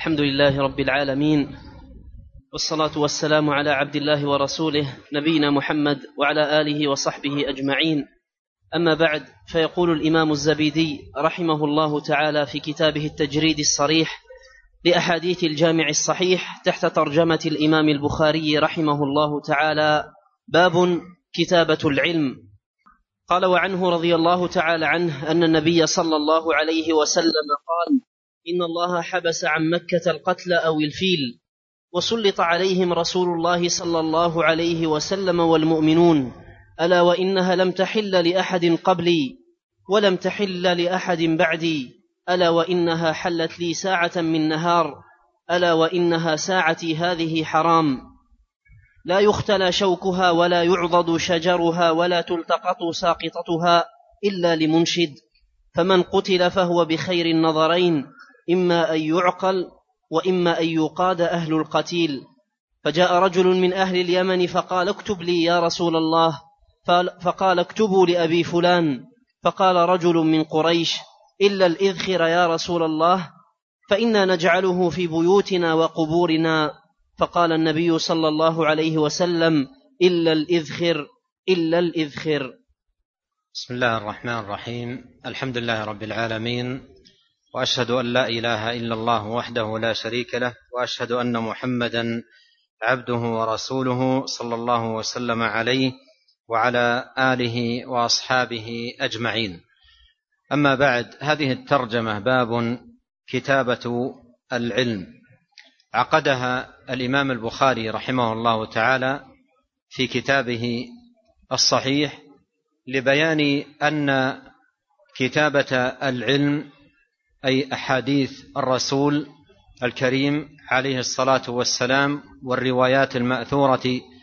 الحمد لله رب العالمين، والصلاة والسلام على عبد الله ورسوله نبينا محمد وعلى آله وصحبه أجمعين. أما بعد، فيقول الإمام الزبيدي رحمه الله تعالى في كتابه التجريد الصريح لأحاديث الجامع الصحيح تحت ترجمة الإمام البخاري رحمه الله تعالى: باب كتابة العلم. قال: وعنه رضي الله تعالى عنه أن النبي صلى الله عليه وسلم قال: إن الله حبس عن مكة القتل أو الفيل، وسلط عليهم رسول الله صلى الله عليه وسلم والمؤمنون، ألا وإنها لم تحل لأحد قبلي ولم تحل لأحد بعدي، ألا وإنها حلت لي ساعة من نهار، ألا وإنها ساعتي هذه حرام، لا يختلى شوكها ولا يعضد شجرها ولا تلتقط ساقطتها إلا لمنشد، فمن قتل فهو بخير النظرين، إما أن يعقل وإما أن يقاد أهل القتيل. فجاء رجل من أهل اليمن فقال: اكتب لي يا رسول الله. فقال: اكتبوا لأبي فلان. فقال رجل من قريش: إلا الإذخر يا رسول الله، فإنا نجعله في بيوتنا وقبورنا. فقال النبي صلى الله عليه وسلم: إلا الإذخر، إلا الإذخر. بسم الله الرحمن الرحيم. الحمد لله رب العالمين، وأشهد أن لا إله إلا الله وحده لا شريك له، وأشهد أن محمدا عبده ورسوله صلى الله وسلم عليه وعلى آله وأصحابه أجمعين. أما بعد، هذه الترجمة باب كتابة العلم عقدها الإمام البخاري رحمه الله تعالى في كتابه الصحيح لبيان أن كتابة العلم أي أحاديث الرسول الكريم عليه الصلاة والسلام والروايات المأثورة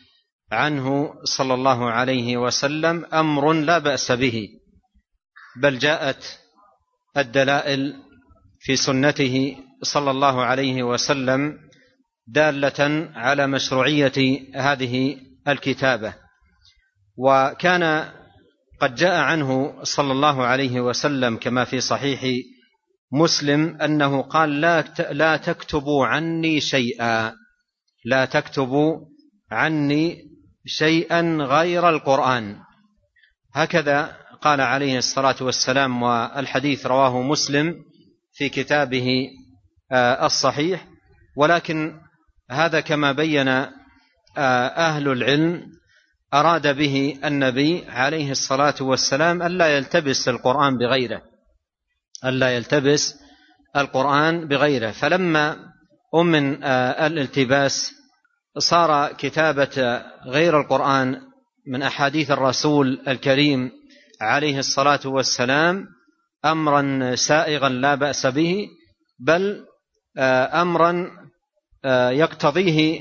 عنه صلى الله عليه وسلم أمر لا بأس به، بل جاءت الدلائل في سنته صلى الله عليه وسلم دالة على مشروعية هذه الكتابة. وكان قد جاء عنه صلى الله عليه وسلم كما في صحيح مسلم أنه قال: لا تكتبوا عني شيئا، لا تكتبوا عني شيئا غير القرآن. هكذا قال عليه الصلاة والسلام، والحديث رواه مسلم في كتابه الصحيح. ولكن هذا كما بين أهل العلم أراد به النبي عليه الصلاة والسلام ألا يلتبس القرآن بغيره، ألا يلتبس القرآن بغيره. فلما أمن الالتباس صار كتابة غير القرآن من أحاديث الرسول الكريم عليه الصلاة والسلام أمرا سائغا لا بأس به، بل أمرا يقتضيه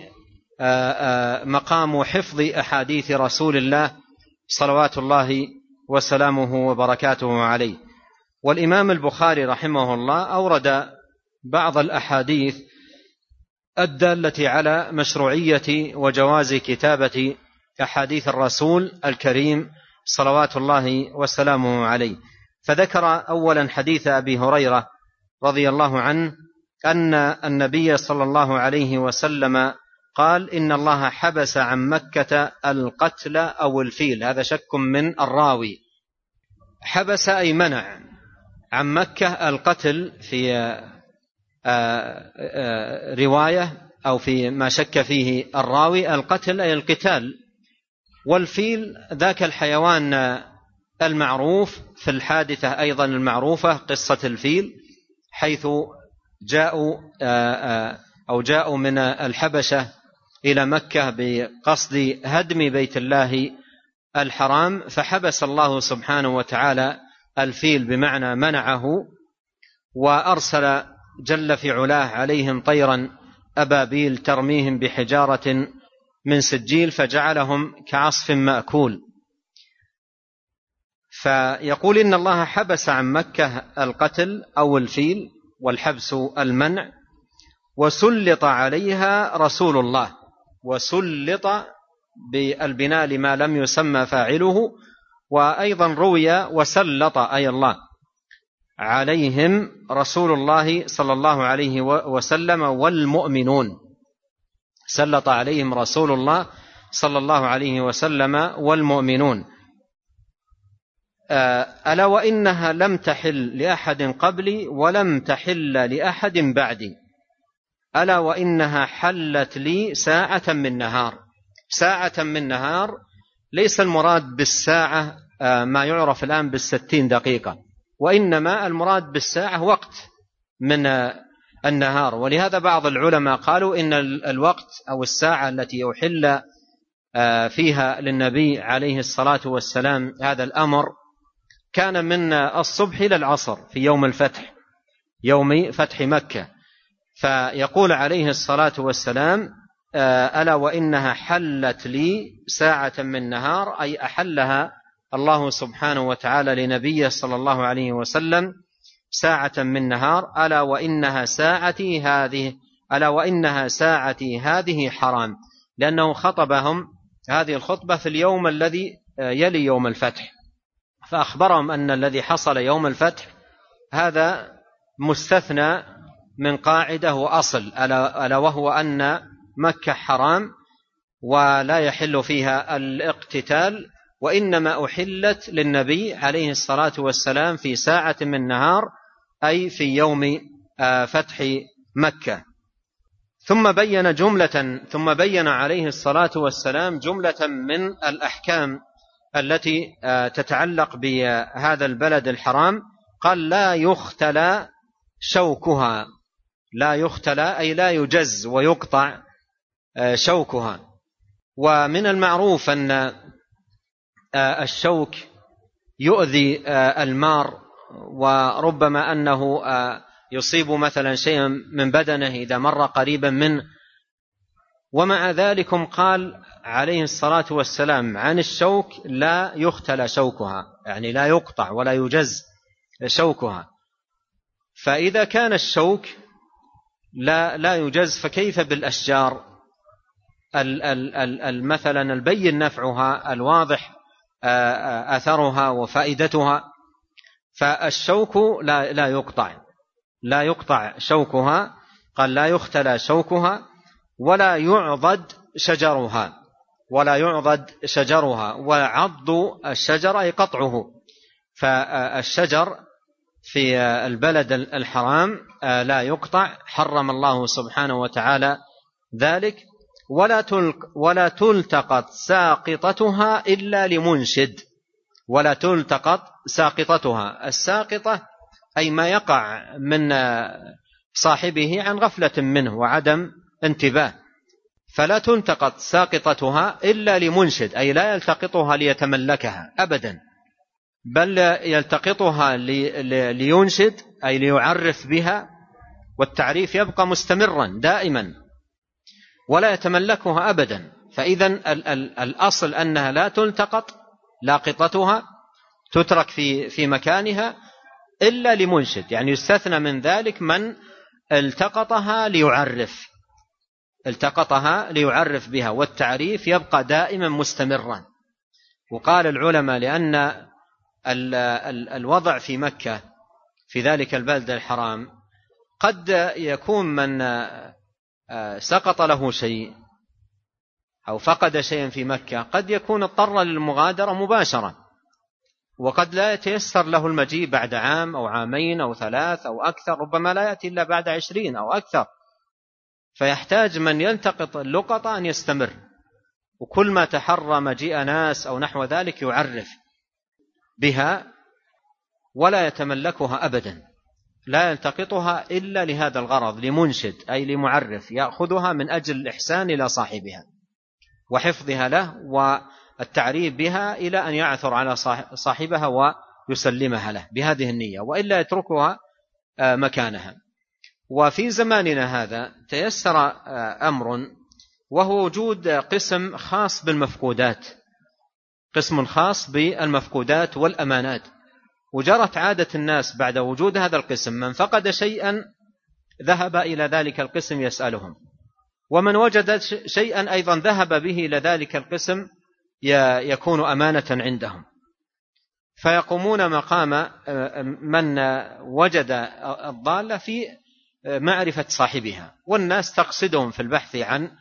مقام حفظ أحاديث رسول الله صلوات الله وسلامه وبركاته عليه. والإمام البخاري رحمه الله أورد بعض الأحاديث الدالة على مشروعية وجواز كتابة أحاديث الرسول الكريم صلوات الله وسلامه عليه. فذكر أولا حديث أبي هريرة رضي الله عنه أن النبي صلى الله عليه وسلم قال: إن الله حبس عن مكة القتل أو الفيل. هذا شك من الراوي. حبس أي منع عن مكة القتل في رواية أو في ما شك فيه الراوي القتل أي القتال، والفيل ذاك الحيوان المعروف في الحادثة أيضا المعروفة قصة الفيل، حيث جاءوا من الحبشة إلى مكة بقصد هدم بيت الله الحرام، فحبس الله سبحانه وتعالى الفيل بمعنى منعه، وأرسل جل في علاه عليهم طيرا أبابيل ترميهم بحجارة من سجيل فجعلهم كعصف مأكول. فيقول إن الله حبس عن مكة القتل أو الفيل، والحبس المنع، وسلط عليها رسول الله. وسلط بالبناء لما لم يسمى فاعله، وأيضا روي وسلط أي الله. عليهم رسول الله صلى الله عليه وسلم والمؤمنون. سلط عليهم رسول الله صلى الله عليه وسلم والمؤمنون. ألا وإنها لم تحل لأحد قبلي ولم تحل لأحد بعدي. ألا وإنها حلت لي ساعة من نهار. ساعة من نهار ليس المراد بالساعة ما يعرف الآن بال60 دقيقة، وإنما المراد بالساعة وقت من النهار. ولهذا بعض العلماء قالوا إن الوقت أو الساعة التي يحل فيها للنبي عليه الصلاة والسلام هذا الأمر كان من الصبح إلى العصر في يوم الفتح، يوم فتح مكة. فيقول عليه الصلاة والسلام: ألا وإنها حلت لي ساعة من نهار، أي أحلها الله سبحانه وتعالى لنبيه صلى الله عليه وسلم ساعة من نهار. ألا وإنها ساعتي هذه، ألا وإنها ساعتي هذه حرام، لأنه خطبهم هذه الخطبة في اليوم الذي يلي يوم الفتح، فأخبرهم أن الذي حصل يوم الفتح هذا مستثنى من قاعدة وأصل، ألا وهو أن مكة حرام ولا يحل فيها الاقتتال، وإنما أحلت للنبي عليه الصلاة والسلام في ساعة من نهار، أي في يوم فتح مكة. ثم بين عليه الصلاة والسلام جملة من الأحكام التي تتعلق بهذا البلد الحرام. قال: لا يختلى شوكها. لا يختلى أي لا يجز ويقطع شوكها. ومن المعروف أن الشوك يؤذي المار، وربما أنه يصيب مثلا شيئا من بدنه إذا مر قريبا منه. ومع ذلك قال عليه الصلاة والسلام عن الشوك: لا يختلى شوكها، يعني لا يقطع ولا يجز شوكها. فإذا كان الشوك لا يجز، فكيف بالأشجار مثلا البين نفعها الواضح أثرها وفائدتها؟ فالشوك لا يقطع شوكها. قال: لا يختلى شوكها ولا يعضد شجرها. وعض الشجر أي قطعه. فالشجر في البلد الحرام لا يقطع، حرم الله سبحانه وتعالى ذلك. ولا تلتقط ساقطتها إلا لمنشد. ولا تلتقط ساقطتها. الساقطة أي ما يقع من صاحبه عن غفلة منه وعدم انتباه. فلا تلتقط ساقطتها إلا لمنشد، أي لا يلتقطها ليتملكها أبدا، بل يلتقطها لينشد، أي ليعرف بها، والتعريف يبقى مستمرا دائما ولا يتملكها أبدا. فإذا الأصل أنها لا تلتقط لاقطتها، تترك في مكانها إلا لمنشد، يعني يستثنى من ذلك من التقطها ليعرف بها، والتعريف يبقى دائما مستمرا. وقال العلماء لأن الوضع في مكة في ذلك البلد الحرام قد يكون من سقط له شيء أو فقد شيئا في مكة قد يكون اضطر للمغادرة مباشرة، وقد لا يتيسر له المجيء بعد عام أو عامين أو 3 أو أكثر، ربما لا يأتي إلا بعد 20 أو أكثر، فيحتاج من يلتقط اللقطة أن يستمر، وكل ما تحرى مجيء ناس أو نحو ذلك يعرف بها ولا يتملكها أبدا، لا يلتقطها إلا لهذا الغرض، لمنشد أي لمعرف، يأخذها من أجل الإحسان إلى صاحبها وحفظها له والتعريف بها إلى أن يعثر على صاحبها ويسلمها له بهذه النية، وإلا يتركها مكانها. وفي زماننا هذا تيسر أمر، وهو وجود قسم خاص بالمفقودات، قسم خاص بالمفقودات والأمانات. وجرت عادة الناس بعد وجود هذا القسم من فقد شيئا ذهب إلى ذلك القسم يسألهم، ومن وجد شيئا أيضا ذهب به إلى ذلك القسم يكون أمانة عندهم. فيقومون مقام من وجد الضالة في معرفة صاحبها، والناس تقصدهم في البحث عن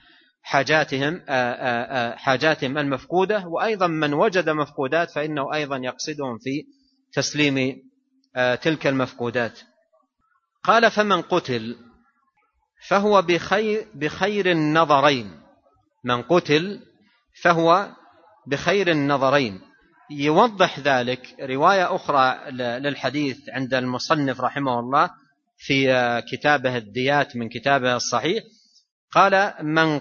حاجاتهم المفقودة، وأيضا من وجد مفقودات فإنه أيضا يقصدهم في تسليم تلك المفقودات. قال: فمن قتل فهو بخير النظرين. من قتل فهو بخير النظرين. يوضح ذلك رواية أخرى للحديث عند المصنف رحمه الله في كتابه الديات من كتابه الصحيح. قال: من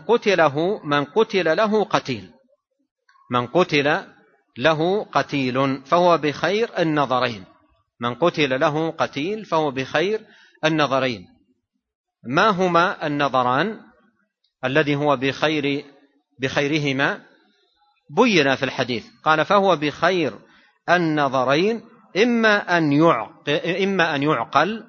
قتل له قتيل، من قتل له قتيل فهو بخير النظرين. من قتل له قتيل فهو بخير النظرين. ما هما النظران الذي هو بخيرهما؟ بين في الحديث. قال: فهو بخير النظرين، إما أن يعقل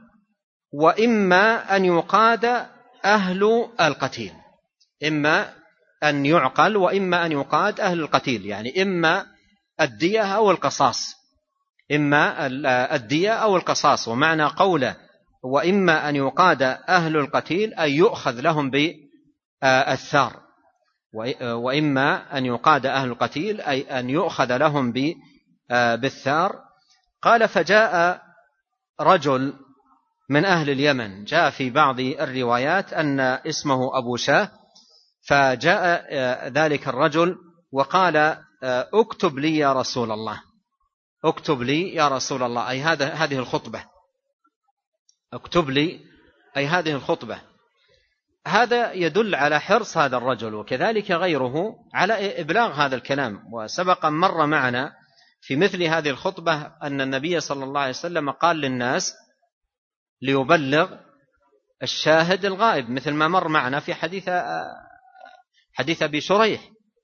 وإما أن يقاد أهل القتيل. إما أن يعقل وإما أن يقاد أهل القتيل، يعني إما الدية أو القصاص، إما الدية أو القصاص. ومعنى قوله وإما أن يقاد أهل القتيل أي يؤخذ لهم بالثار، وإما أن يقاد أهل القتيل أي أن يؤخذ لهم بالثار. قال: فجاء رجل من أهل اليمن، جاء في بعض الروايات أن اسمه أبو شاه، فجاء ذلك الرجل وقال: اكتب لي يا رسول الله، اكتب لي يا رسول الله، أي هذه الخطبة، اكتب لي أي هذه الخطبة. هذا يدل على حرص هذا الرجل وكذلك غيره على إبلاغ هذا الكلام. وسبق مر معنا في مثل هذه الخطبة أن النبي صلى الله عليه وسلم قال للناس ليبلغ الشاهد الغائب، مثل ما مر معنا في حديث أبي شريح،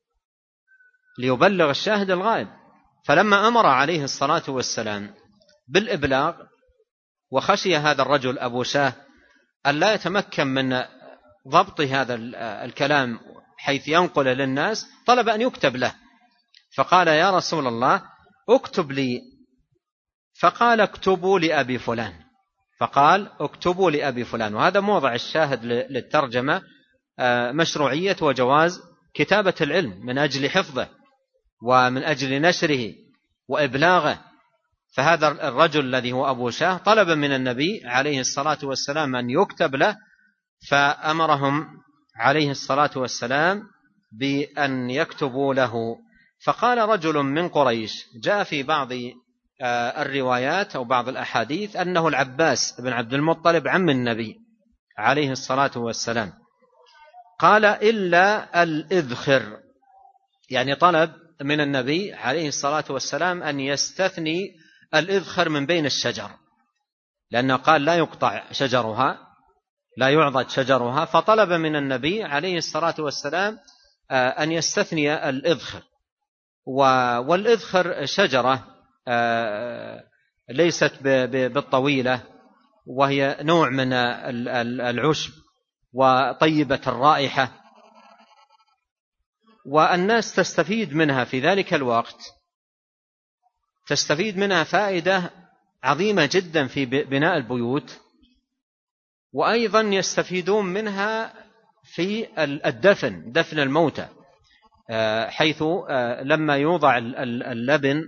ليبلغ الشاهد الغائب. فلما أمر عليه الصلاة والسلام بالإبلاغ وخشي هذا الرجل أبو شاه أن لا يتمكن من ضبط هذا الكلام حيث ينقل للناس، طلب أن يكتب له، فقال: يا رسول الله اكتب لي. فقال: اكتبوا لأبي فلان. فقال: اكتبوا لأبي فلان. وهذا موضع الشاهد للترجمة، مشروعية وجواز كتابة العلم من أجل حفظه ومن أجل نشره وإبلاغه. فهذا الرجل الذي هو أبو شاه طلب من النبي عليه الصلاة والسلام أن يكتب له، فأمرهم عليه الصلاة والسلام بأن يكتبوا له. فقال رجل من قريش، جاء في بعض الروايات أو بعض الأحاديث أنه العباس بن عبد المطلب عم النبي عليه الصلاة والسلام، قال: إلا الإذخر، يعني طلب من النبي عليه الصلاة والسلام أن يستثني الإذخر من بين الشجر، لأنه قال لا يقطع شجرها، لا يعضد شجرها، فطلب من النبي عليه الصلاة والسلام أن يستثني الإذخر. والإذخر شجرة ليست بالطويلة، وهي نوع من العشب وطيبة الرائحة، والناس تستفيد منها في ذلك الوقت، تستفيد منها فائدة عظيمة جدا في بناء البيوت، وأيضا يستفيدون منها في دفن الموتى، حيث لما يوضع اللبن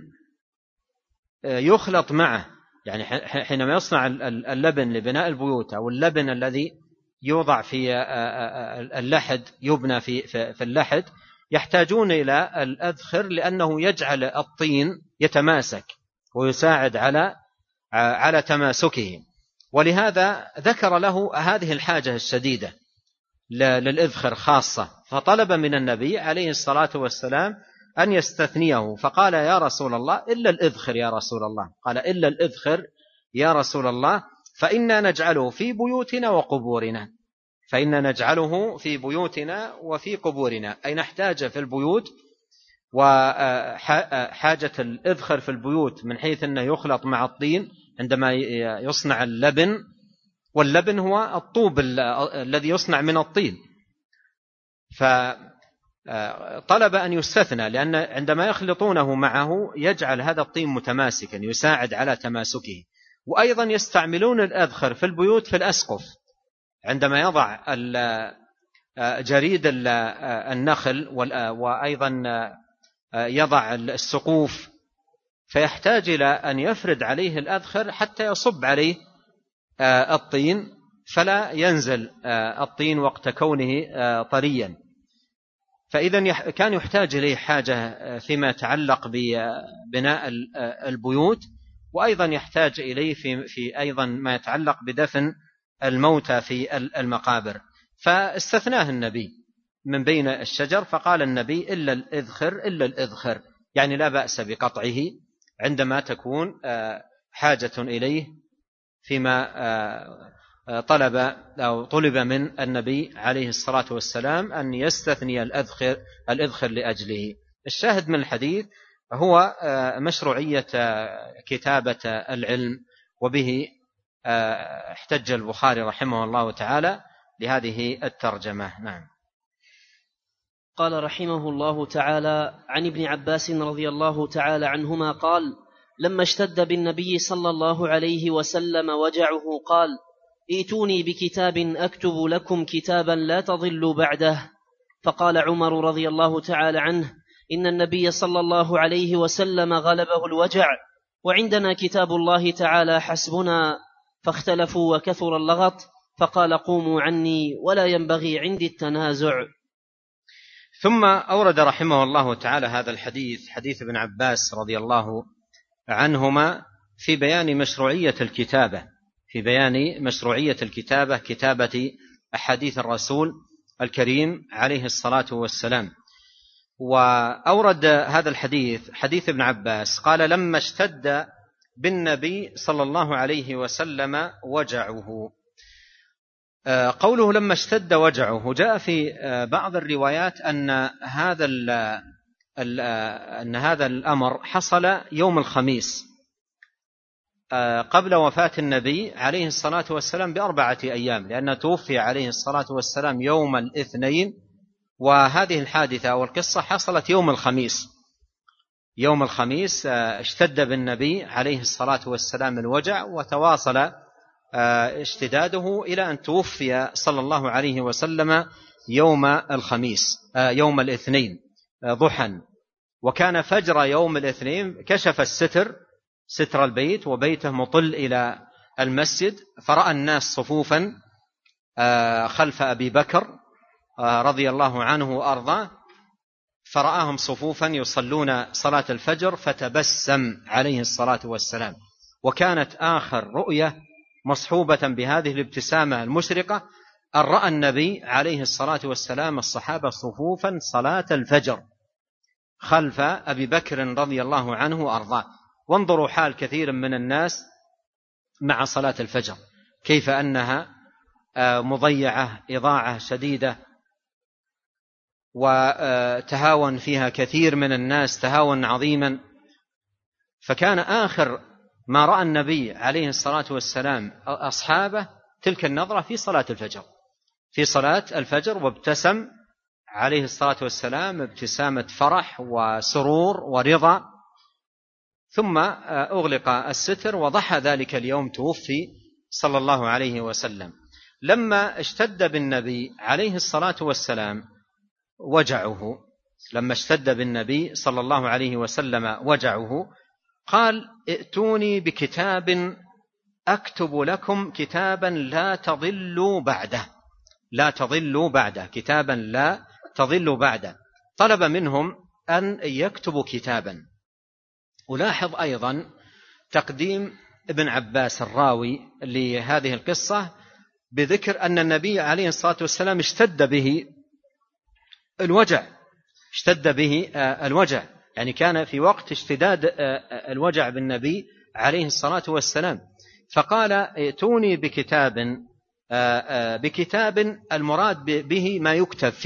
يخلط معه، يعني حينما يصنع اللبن لبناء البيوت أو اللبن الذي يوضع في اللحد يبنى في اللحد، يحتاجون إلى الأذخر لأنه يجعل الطين يتماسك ويساعد على تماسكه، ولهذا ذكر له هذه الحاجة الشديدة للإذخر خاصة، فطلب من النبي عليه الصلاة والسلام أن يستثنيه. فقال: يا رسول الله إلا الإذخر يا رسول الله، قال: إلا الإذخر يا رسول الله، فإنا نجعله في بيوتنا وقبورنا، فإنا نجعله في بيوتنا وفي قبورنا، أي نحتاج في البيوت، وحاجة الإذخر في البيوت من حيث أنه يخلط مع الطين عندما يصنع اللبن، واللبن هو الطوب الذي يصنع من الطين، طلب أن يستثنى، لأن عندما يخلطونه معه يجعل هذا الطين متماسكا يساعد على تماسكه. وأيضا يستعملون الأذخر في البيوت في الأسقف، عندما يضع جريد النخل وأيضا يضع السقوف، فيحتاج إلى أن يفرد عليه الأذخر حتى يصب عليه الطين فلا ينزل الطين وقت كونه طريا. فإذا كان يحتاج إليه حاجة فيما يتعلق ببناء البيوت، وأيضا يحتاج إليه في أيضا ما يتعلق بدفن الموتى في المقابر. فاستثناه النبي من بين الشجر، فقال النبي إلا الإذخر، يعني لا بأس بقطعه عندما تكون حاجة إليه فيما طلب من النبي عليه الصلاة والسلام أن يستثني الإذخر لأجله. الشاهد من الحديث هو مشروعية كتابة العلم، وبه احتج البخاري رحمه الله تعالى لهذه الترجمة. نعم. قال رحمه الله تعالى: عن ابن عباس رضي الله تعالى عنهما قال: لما اشتد بالنبي صلى الله عليه وسلم وجعه قال: ائتوني بكتاب أكتب لكم كتابا لا تضلوا بعده. فقال عمر رضي الله تعالى عنه: إن النبي صلى الله عليه وسلم غلبه الوجع، وعندنا كتاب الله تعالى حسبنا. فاختلفوا وكثر اللغط، فقال: قوموا عني ولا ينبغي عندي التنازع. ثم أورد رحمه الله تعالى هذا الحديث، حديث ابن عباس رضي الله عنهما، في بيان مشروعية الكتابة، كتابة أحاديث الرسول الكريم عليه الصلاة والسلام. وأورد هذا الحديث، حديث ابن عباس، قال: لما اشتد بالنبي صلى الله عليه وسلم وجعه. قوله لما اشتد وجعه جاء في بعض الروايات أن هذا الأمر حصل يوم الخميس قبل وفاة النبي عليه الصلاة والسلام ب4 أيام، لأنه توفي عليه الصلاة والسلام يوم الاثنين، وهذه الحادثة والقصة حصلت يوم الخميس. اشتد بالنبي عليه الصلاة والسلام الوجع، وتواصل اشتداده إلى أن توفي صلى الله عليه وسلم يوم الاثنين ضحى. وكان فجر يوم الاثنين كشف ستر البيت، وبيته مطل إلى المسجد، فرأى الناس صفوفا خلف أبي بكر رضي الله عنه وأرضاه، فرآهم صفوفا يصلون صلاة الفجر، فتبسم عليه الصلاة والسلام. وكانت آخر رؤية مصحوبة بهذه الابتسامة المشرقة أن رأى النبي عليه الصلاة والسلام الصحابة صفوفا صلاة الفجر خلف أبي بكر رضي الله عنه وأرضاه. وانظروا حال كثير من الناس مع صلاة الفجر، كيف أنها مضيعة، إضاعة شديدة، وتهاون فيها كثير من الناس تهاون عظيما. فكان آخر ما رأى النبي عليه الصلاة والسلام أصحابه تلك النظرة في صلاة الفجر، وابتسم عليه الصلاة والسلام ابتسامة فرح وسرور ورضا. ثم أغلق الستر، وضحى ذلك اليوم توفي صلى الله عليه وسلم. لما اشتد بالنبي عليه الصلاة والسلام وجعه قال: ائتوني بكتاب أكتب لكم كتابا لا تضلوا بعده، كتابا لا تضلوا بعده. طلب منهم أن يكتبوا كتابا. ألاحظ أيضا تقديم ابن عباس الراوي لهذه القصة بذكر أن النبي عليه الصلاة والسلام اشتد به الوجع، يعني كان في وقت اشتداد الوجع بالنبي عليه الصلاة والسلام. فقال: ائتوني بكتاب المراد به ما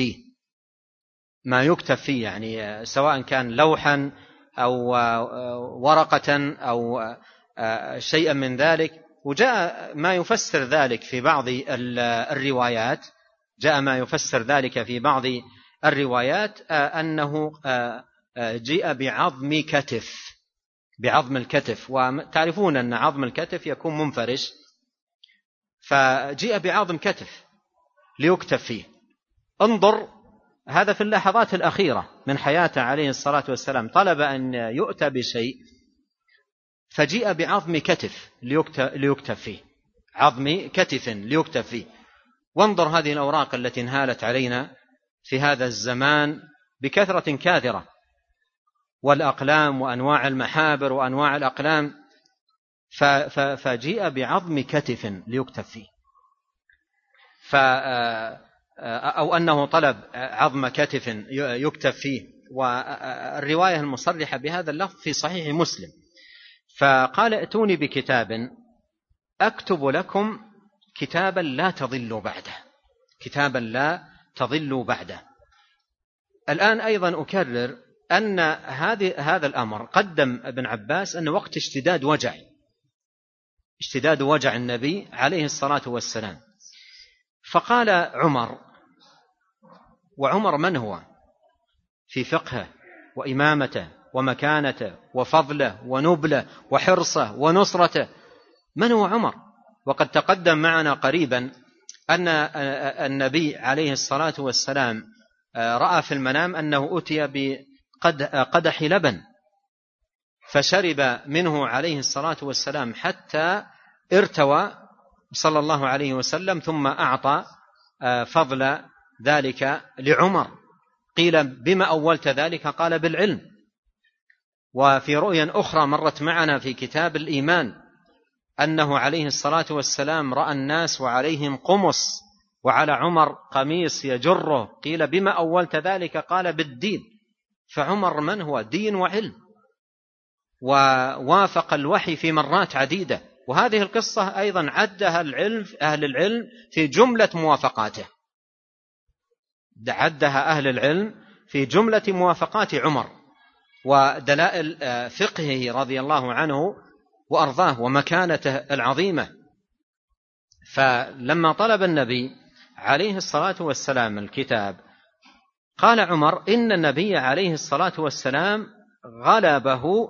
يكتب فيه، يعني سواء كان لوحا أو ورقة أو شيئا من ذلك. وجاء ما يفسر ذلك في بعض الروايات، الروايات أنه جيء بعظم كتف، بعظم الكتف، وتعرفون أن عظم الكتف يكون منفرش، فجيء بعظم كتف ليكتب فيه. انظر، هذا في اللحظات الأخيرة من حياته عليه الصلاة والسلام، طلب أن يؤتى بشيء فجيء بعظم كتف ليكتب فيه، عظم كتف ليكتب فيه. وانظر هذه الأوراق التي انهالت علينا في هذا الزمان بكثرة كاثرة، والأقلام وأنواع المحابر وأنواع الأقلام، فجيء بعظم كتف ليكتب فيه، أو أنه طلب عظم كتف يكتب فيه. والرواية المصرحة بهذا اللفظ في صحيح مسلم، فقال: ائتوني بكتاب أكتب لكم كتابا لا تضلوا بعده، كتابا لا تضلوا بعده. الآن أيضا أكرر أن هذا الأمر قدم ابن عباس أن وقت اشتداد وجع النبي عليه الصلاة والسلام، فقال عمر، وعمر من هو في فقهه وإمامته ومكانته وفضله ونبله وحرصه ونصرته؟ من هو عمر؟ وقد تقدم معنا قريبا أن النبي عليه الصلاة والسلام رأى في المنام أنه أتي بقدح لبن، فشرب منه عليه الصلاة والسلام حتى ارتوى صلى الله عليه وسلم، ثم أعطى فضل ذلك لعمر. قيل: بما أولت ذلك؟ قال: بالعلم. وفي رؤيا أخرى مرت معنا في كتاب الإيمان أنه عليه الصلاة والسلام رأى الناس وعليهم قمص وعلى عمر قميص يجره، قيل: بما أولت ذلك؟ قال: بالدين. فعمر من هو؟ دين وعلم، ووافق الوحي في مرات عديدة. وهذه القصة أيضا عدها أهل العلم في جملة موافقاته، عدها أهل العلم في جملة موافقات عمر ودلائل فقهه رضي الله عنه وأرضاه ومكانته العظيمة. فلما طلب النبي عليه الصلاة والسلام الكتاب، قال عمر: إن النبي عليه الصلاة والسلام غلبه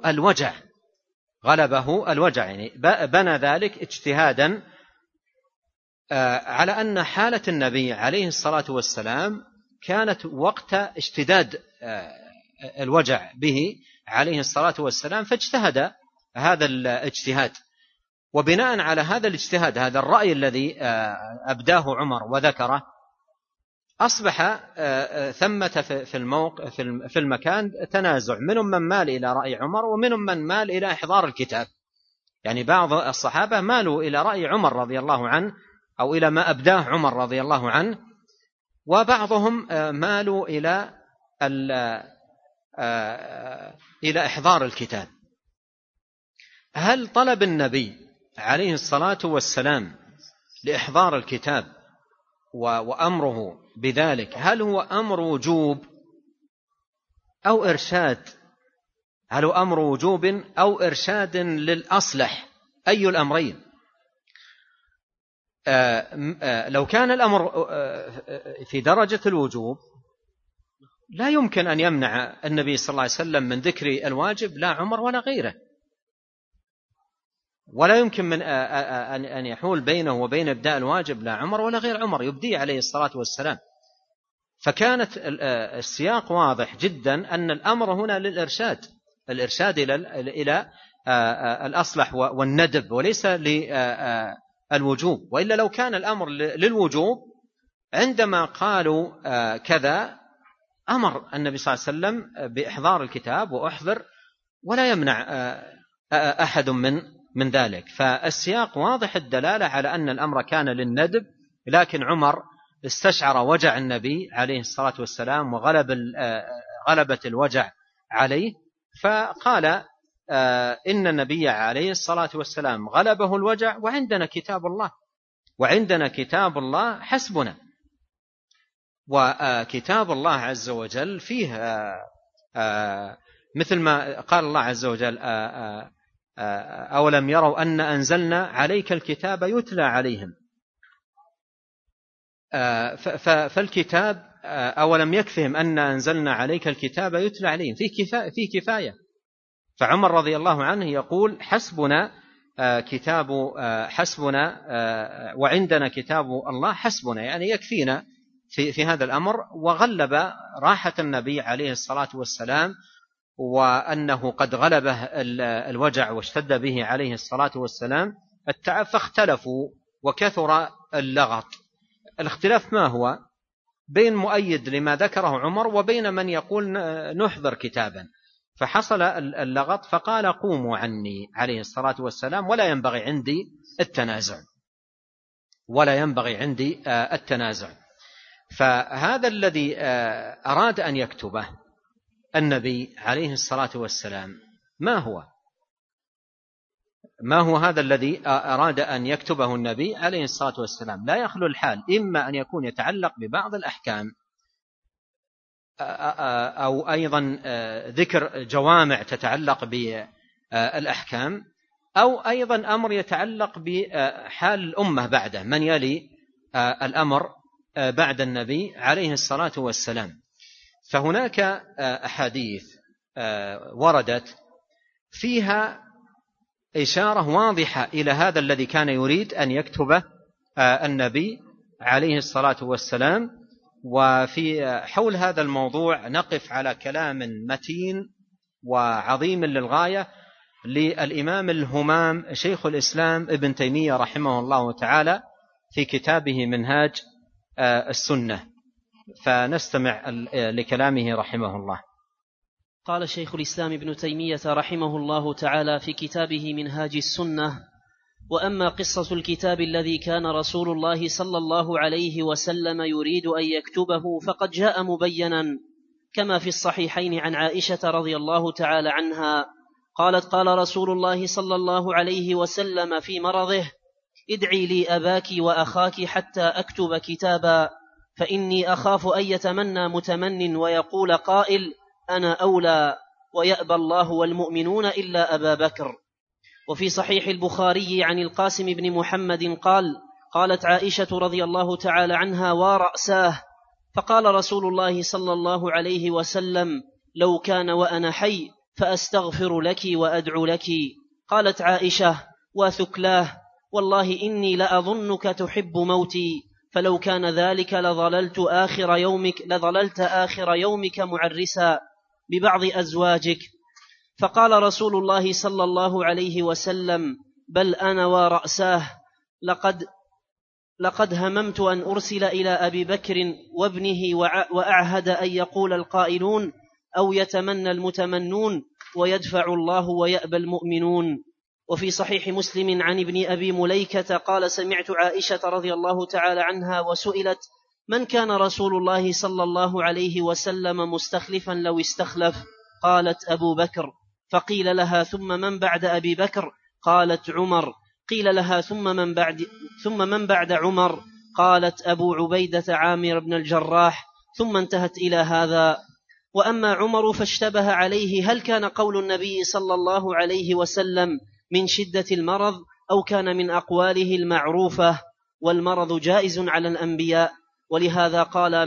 الوجع، يعني بنى ذلك اجتهادا على أن حالة النبي عليه الصلاة والسلام كانت وقت اشتداد الوجع به عليه الصلاة والسلام، فاجتهد هذا الاجتهاد. وبناء على هذا الاجتهاد، هذا الرأي الذي أبداه عمر وذكره، أصبح ثمة في المكان تنازع، منهم من مال إلى رأي عمر ومنهم من مال إلى إحضار الكتاب. يعني بعض الصحابة مالوا إلى رأي عمر رضي الله عنه أو إلى ما أبداه عمر رضي الله عنه، وبعضهم مالوا إلى إحضار الكتاب. هل طلب النبي عليه الصلاة والسلام لإحضار الكتاب وأمره بذلك، هل هو أمر وجوب أو إرشاد؟ هل هو أمر وجوب أو إرشاد للأصلح؟ أي الأمرين؟ لو كان الأمر في درجة الوجوب لا يمكن أن يمنع النبي صلى الله عليه وسلم من ذكر الواجب لا عمر ولا غيره، ولا يمكن من أن يحول بينه وبين إبداء الواجب لا عمر ولا غير عمر، يبديه عليه الصلاة والسلام. فكانت السياق واضح جدا أن الأمر هنا للإرشاد، الإرشاد إلى الأصلح والندب، وليس للوجوب. وإلا لو كان الأمر للوجوب عندما قالوا كذا أمر النبي صلى الله عليه وسلم بإحضار الكتاب وأحضر، ولا يمنع أحد من ذلك. فالسياق واضح الدلالة على أن الأمر كان للندب، لكن عمر استشعر وجع النبي عليه الصلاة والسلام وغلبت الوجع عليه، فقال: إن النبي عليه الصلاة والسلام غلبه الوجع وعندنا كتاب الله حسبنا. وكتاب الله عز وجل فيه مثل ما قال الله عز وجل: أولم يروا أن أنزلنا عليك الكتاب يتلى عليهم. فالكتاب أولم يكفهم أن أنزلنا عليك الكتاب يتلى عليهم، فيه كفاية. فعمر رضي الله عنه يقول حسبنا وعندنا كتاب الله حسبنا، يعني يكفينا في هذا الأمر. وغلب راحة النبي عليه الصلاة والسلام، وأنه قد غلبه الوجع واشتد به عليه الصلاة والسلام التعب، فاختلفوا وكثر اللغط. الاختلاف ما هو؟ بين مؤيد لما ذكره عمر وبين من يقول نحضر كتابا. فحصل اللغط، فقال قوموا عني عليه الصلاة والسلام، ولا ينبغي عندي التنازع. فهذا الذي أراد أن يكتبه النبي عليه الصلاة والسلام ما هو هذا الذي أراد أن يكتبه النبي عليه الصلاة والسلام؟ لا يخلو الحال إما أن يكون يتعلق ببعض الأحكام، أو أيضا ذكر جوامع تتعلق بالأحكام، أو أيضا أمر يتعلق بحال الأمة بعده، من يلي الأمر بعد النبي عليه الصلاة والسلام. فهناك أحاديث وردت فيها إشارة واضحة إلى هذا الذي كان يريد أن يكتبه النبي عليه الصلاة والسلام. وفي حول هذا الموضوع نقف على كلام متين وعظيم للغاية للإمام الهمام شيخ الإسلام ابن تيمية رحمه الله تعالى في كتابه منهاج السنة، فنستمع لكلامه رحمه الله. قال شيخ الإسلام ابن تيمية رحمه الله تعالى في كتابه منهاج السنة: وأما قصة الكتاب الذي كان رسول الله صلى الله عليه وسلم يريد أن يكتبه فقد جاء مبينا كما في الصحيحين عن عائشة رضي الله تعالى عنها قالت: قال رسول الله صلى الله عليه وسلم في مرضه: ادعي لي أباك وأخاك حتى أكتب كتابا، فإني أخاف أن يتمنى متمن ويقول قائل: أنا أولى، ويأبى الله والمؤمنون إلا أبا بكر. وفي صحيح البخاري عن القاسم بن محمد قال: قالت عائشة رضي الله تعالى عنها: ورأساه. فقال رسول الله صلى الله عليه وسلم: لو كان وأنا حي فأستغفر لك وأدعو لك. قالت عائشة: وثكلاه، والله إني لأظنك تحب موتي، فلو كان ذلك لظللت آخر يومك معرسا ببعض أزواجك. فقال رسول الله صلى الله عليه وسلم: بل أنا ورأساه، لقد هممت أن أرسل إلى أبي بكر وابنه وأعهد أن يقول القائلون أو يتمنى المتمنون ويدفع الله ويأبى المؤمنون. وفي صحيح مسلم عن ابن أبي مليكة قال: سمعت عائشة رضي الله تعالى عنها وسئلت: من كان رسول الله صلى الله عليه وسلم مستخلفا لو استخلف؟ قالت: أبو بكر. فقيل لها: ثم من بعد أبي بكر؟ قالت: عمر. قيل لها: ثم من بعد عمر؟ قالت: أبو عبيدة عامر بن الجراح. ثم انتهت إلى هذا. وأما عمر فاشتبه عليه هل كان قول النبي صلى الله عليه وسلم من شدة المرض أو كان من أقواله المعروفة، والمرض جائز على الأنبياء، ولهذا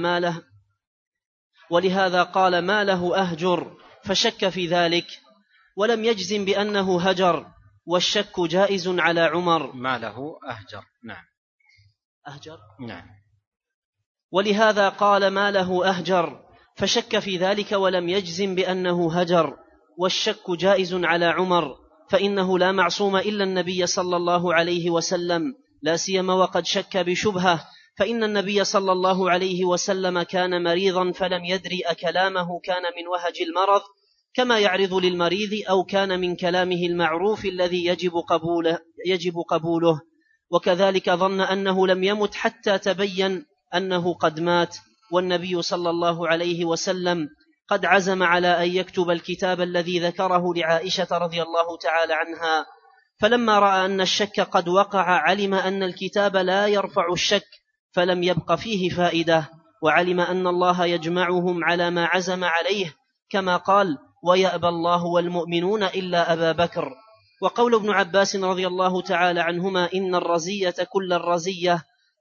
قال ما له أهجر، فشك في ذلك ولم يجزم بأنه هجر، والشك جائز على عمر. ما له أهجر، نعم، أهجر، نعم. ولهذا قال ما له أهجر، فشك في ذلك ولم يجزم بأنه هجر، والشك جائز على عمر، فإنه لا معصوم إلا النبي صلى الله عليه وسلم، لا سيما وقد شك بشبهة، فإن النبي صلى الله عليه وسلم كان مريضا فلم يدري أكلامه كان من وهج المرض كما يعرض للمريض أو كان من كلامه المعروف الذي يجب قبوله، وكذلك ظن أنه لم يمت حتى تبين أنه قد مات، والنبي صلى الله عليه وسلم قد عزم على أن يكتب الكتاب الذي ذكره لعائشة رضي الله تعالى عنها، فلما رأى أن الشك قد وقع علم أن الكتاب لا يرفع الشك، فلم يبق فيه فائدة، وعلم أن الله يجمعهم على ما عزم عليه، كما قال: ويأبى الله والمؤمنون إلا أبا بكر. وقول ابن عباس رضي الله تعالى عنهما: إن الرزية كل الرزية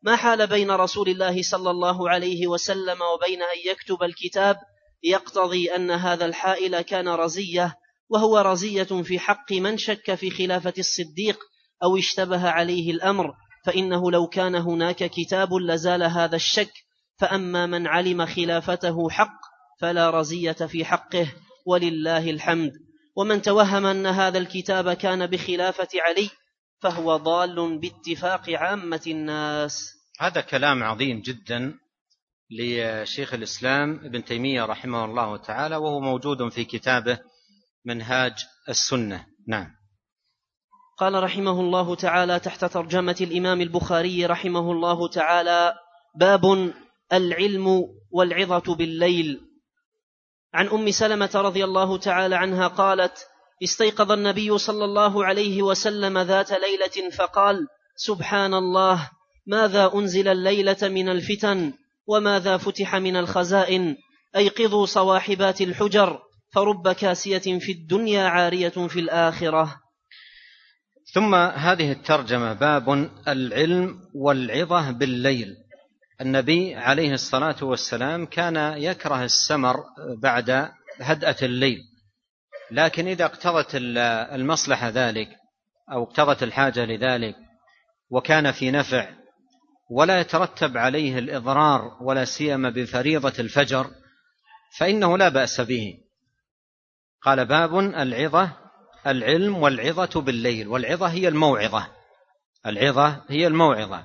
ما حال بين رسول الله صلى الله عليه وسلم وبين أن يكتب الكتاب يقتضي أن هذا الحائل كان رزية، وهو رزية في حق من شك في خلافة الصديق أو اشتبه عليه الأمر، فإنه لو كان هناك كتاب لزال هذا الشك. فأما من علم خلافته حق فلا رزية في حقه ولله الحمد. ومن توهم أن هذا الكتاب كان بخلافة علي فهو ضال باتفاق عامة الناس. هذا كلام عظيم جدا لشيخ الإسلام ابن تيمية رحمه الله تعالى، وهو موجود في كتابه منهاج السنة. نعم. قال رحمه الله تعالى تحت ترجمة الإمام البخاري رحمه الله تعالى: باب العلم والعظة بالليل. عن أم سلمة رضي الله تعالى عنها قالت: استيقظ النبي صلى الله عليه وسلم ذات ليلة فقال: سبحان الله، ماذا أنزل الليلة من الفتن وماذا فتح من الخزائن، أيقظوا صواحبات الحجر فرب كاسية في الدنيا عارية في الآخرة. ثم هذه الترجمة: باب العلم والعظة بالليل. النبي عليه الصلاة والسلام كان يكره السمر بعد هدأة الليل، لكن إذا اقتضت المصلحة ذلك أو اقتضت الحاجة لذلك وكان في نفع ولا يترتب عليه الإضرار ولا سيما بفريضة الفجر فإنه لا بأس به. قال: باب العلم والعظة بالليل. والعظة هي الموعظة، العظة هي الموعظة.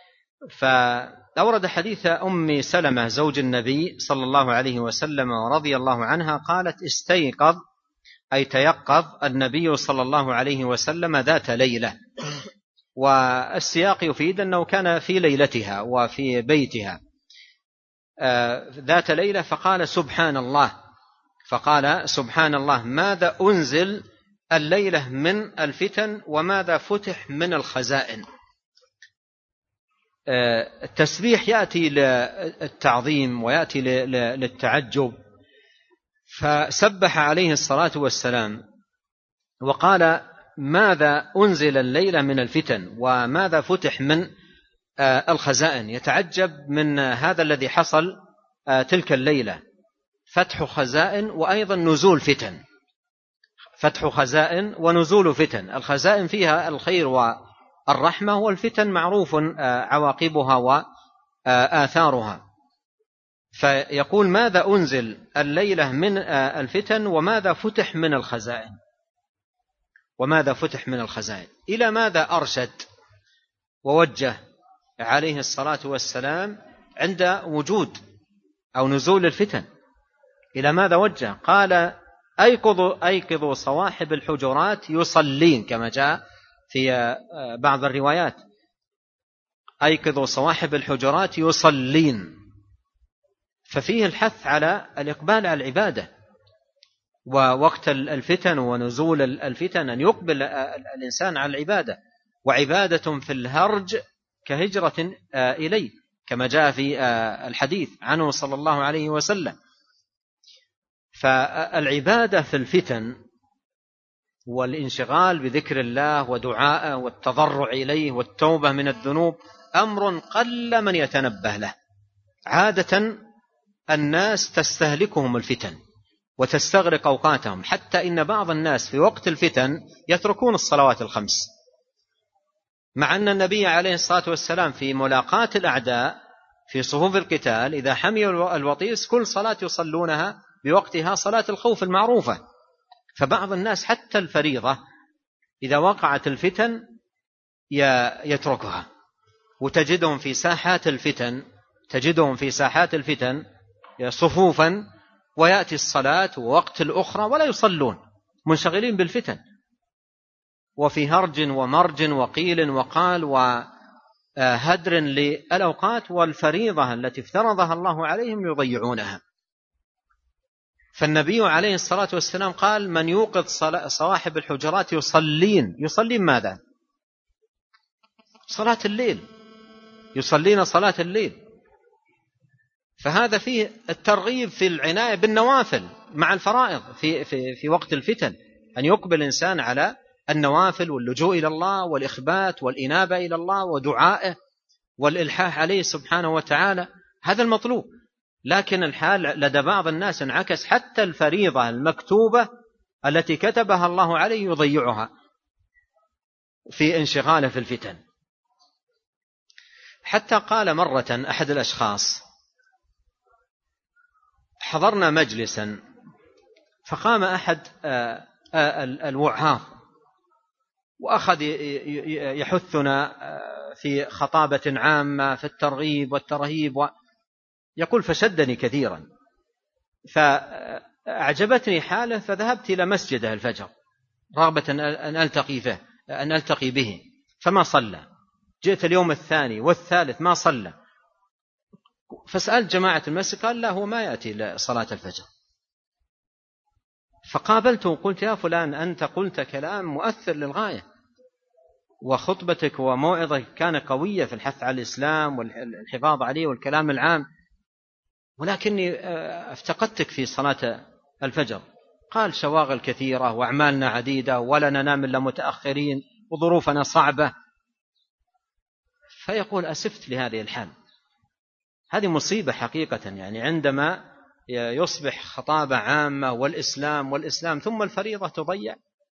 فأورد حديث أم سلمة زوج النبي صلى الله عليه وسلم ورضي الله عنها قالت: استيقظ أي تيقظ النبي صلى الله عليه وسلم ذات ليلة، والسياق يفيد أنه كان في ليلتها وفي بيتها ذات ليلة، فقال: سبحان الله ماذا أنزل الليلة من الفتن وماذا فتح من الخزائن. التسبيح يأتي للتعظيم ويأتي للتعجب، فسبح عليه الصلاة والسلام وقال: ماذا أنزل الليلة من الفتن وماذا فتح من الخزائن. يتعجب من هذا الذي حصل تلك الليلة، فتح خزائن وأيضا نزول فتن، فتح خزائن ونزول فتن. الخزائن فيها الخير والرحمة، والفتن معروف عواقبها وآثارها. فيقول: ماذا أنزل الليلة من الفتن وماذا فتح من الخزائن. وماذا فتح من الخزائن إلى ماذا أرشد ووجه عليه الصلاة والسلام عند وجود أو نزول الفتن؟ إلى ماذا وجه؟ قال: أيقظوا صواحب الحجرات يصلين، كما جاء في بعض الروايات: أيقظوا صواحب الحجرات يصلين. ففيه الحث على الإقبال على العبادة، ووقت الفتن ونزول الفتن أن يقبل الإنسان على العبادة، وعبادة في الهرج كهجرة إليه، كما جاء في الحديث عنه صلى الله عليه وسلم. فالعبادة في الفتن والانشغال بذكر الله ودعائه والتضرع إليه والتوبة من الذنوب أمر قل من يتنبه له. عادة الناس تستهلكهم الفتن وتستغرق أوقاتهم، حتى إن بعض الناس في وقت الفتن يتركون الصلوات الخمس، مع أن النبي عليه الصلاة والسلام في ملاقاة الأعداء في صفوف القتال إذا حميوا الوطيس كل صلاة يصلونها بوقتها، صلاة الخوف المعروفة. فبعض الناس حتى الفريضة إذا وقعت الفتن يتركها، وتجدهم في ساحات الفتن صفوفا، ويأتي الصلاة ووقت الأخرى ولا يصلون، منشغلين بالفتن وفي هرج ومرج وقيل وقال وهدر للأوقات، والفريضة التي افترضها الله عليهم يضيعونها. فالنبي عليه الصلاة والسلام قال: من يوقظ صواحب الحجرات يصلين ماذا؟ صلاة الليل، يصلين صلاة الليل. فهذا فيه الترغيب في العناية بالنوافل مع الفرائض في وقت الفتن، أن يقبل الإنسان على النوافل واللجوء إلى الله والإخبات والإنابة إلى الله ودعائه والإلحاح عليه سبحانه وتعالى، هذا المطلوب. لكن الحال لدى بعض الناس انعكس، حتى الفريضة المكتوبة التي كتبها الله عليه يضيعها في انشغاله في الفتن. حتى قال مرة أحد الأشخاص: حضرنا مجلسا فقام أحد الوعاظ وأخذ يحثنا في خطابة عامة في الترغيب والترهيب، يقول: فشدني كثيرا، فأعجبتني حاله، فذهبت إلى مسجده الفجر رغبة أن ألتقي به، فما صلى. جئت اليوم الثاني والثالث ما صلى، فسألت جماعة المسجد، قال: لا، هو ما يأتي لصلاة الفجر. فقابلته وقلت: يا فلان، أنت قلت كلام مؤثر للغاية، وخطبتك وموعظك كان قوية في الحث على الإسلام والحفاظ عليه والكلام العام، ولكني افتقدتك في صلاة الفجر. قال: شواغل كثيرة وأعمالنا عديدة ولا ننام إلا متأخرين وظروفنا صعبة. فيقول: أسفت لهذه الحال. هذه مصيبة حقيقة، يعني عندما يصبح خطابة عامة والإسلام ثم الفريضة تضيع.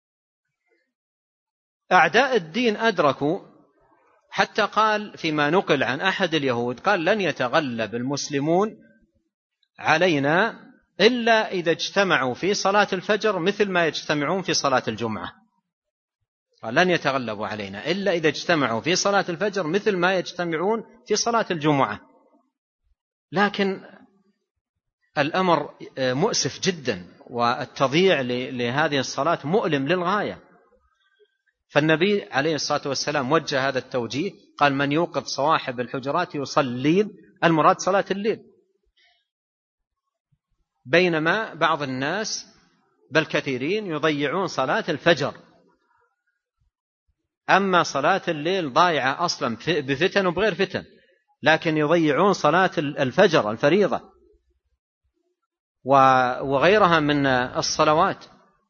أعداء الدين أدركوا، حتى قال فيما نقل عن أحد اليهود، قال: لن يتغلب المسلمون علينا إلا إذا اجتمعوا في صلاة الفجر مثل ما يجتمعون في صلاة الجمعة. قال: لن يتغلبوا علينا إلا إذا اجتمعوا في صلاة الفجر مثل ما يجتمعون في صلاة الجمعة. لكن الأمر مؤسف جدا، والتضييع لهذه الصلاة مؤلم للغاية. فالنبي عليه الصلاة والسلام وجه هذا التوجيه، قال: من يوقظ صواحب الحجرات يصلين، المراد صلاة الليل. بينما بعض الناس بل كثيرين يضيعون صلاة الفجر، أما صلاة الليل ضايعة أصلا بفتن وبغير فتن، لكن يضيعون صلاة الفجر الفريضة وغيرها من الصلوات.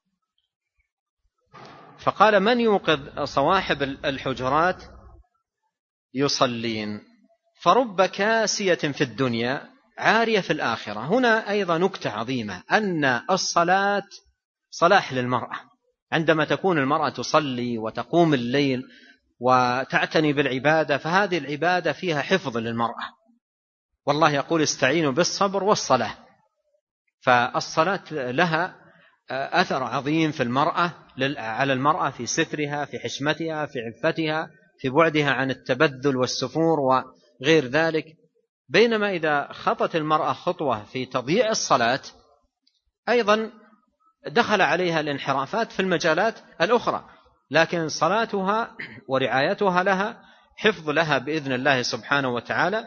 فقال: من يوقظ صواحب الحجرات يصلين، فرب كاسية في الدنيا عارية في الآخرة. هنا أيضا نكتة عظيمة، أن الصلاة صلاح للمرأة. عندما تكون المرأة تصلي وتقوم الليل وتعتني بالعبادة، فهذه العبادة فيها حفظ للمرأة، والله يقول: استعينوا بالصبر والصلاة. فالصلاة لها أثر عظيم في المرأة، على المرأة في سترها، في حشمتها، في عفتها، في بعدها عن التبذل والسفور وغير ذلك. بينما إذا خطت المرأة خطوة في تضييع الصلاة، أيضا دخل عليها الانحرافات في المجالات الأخرى، لكن صلاتها ورعايتها لها حفظ لها بإذن الله سبحانه وتعالى.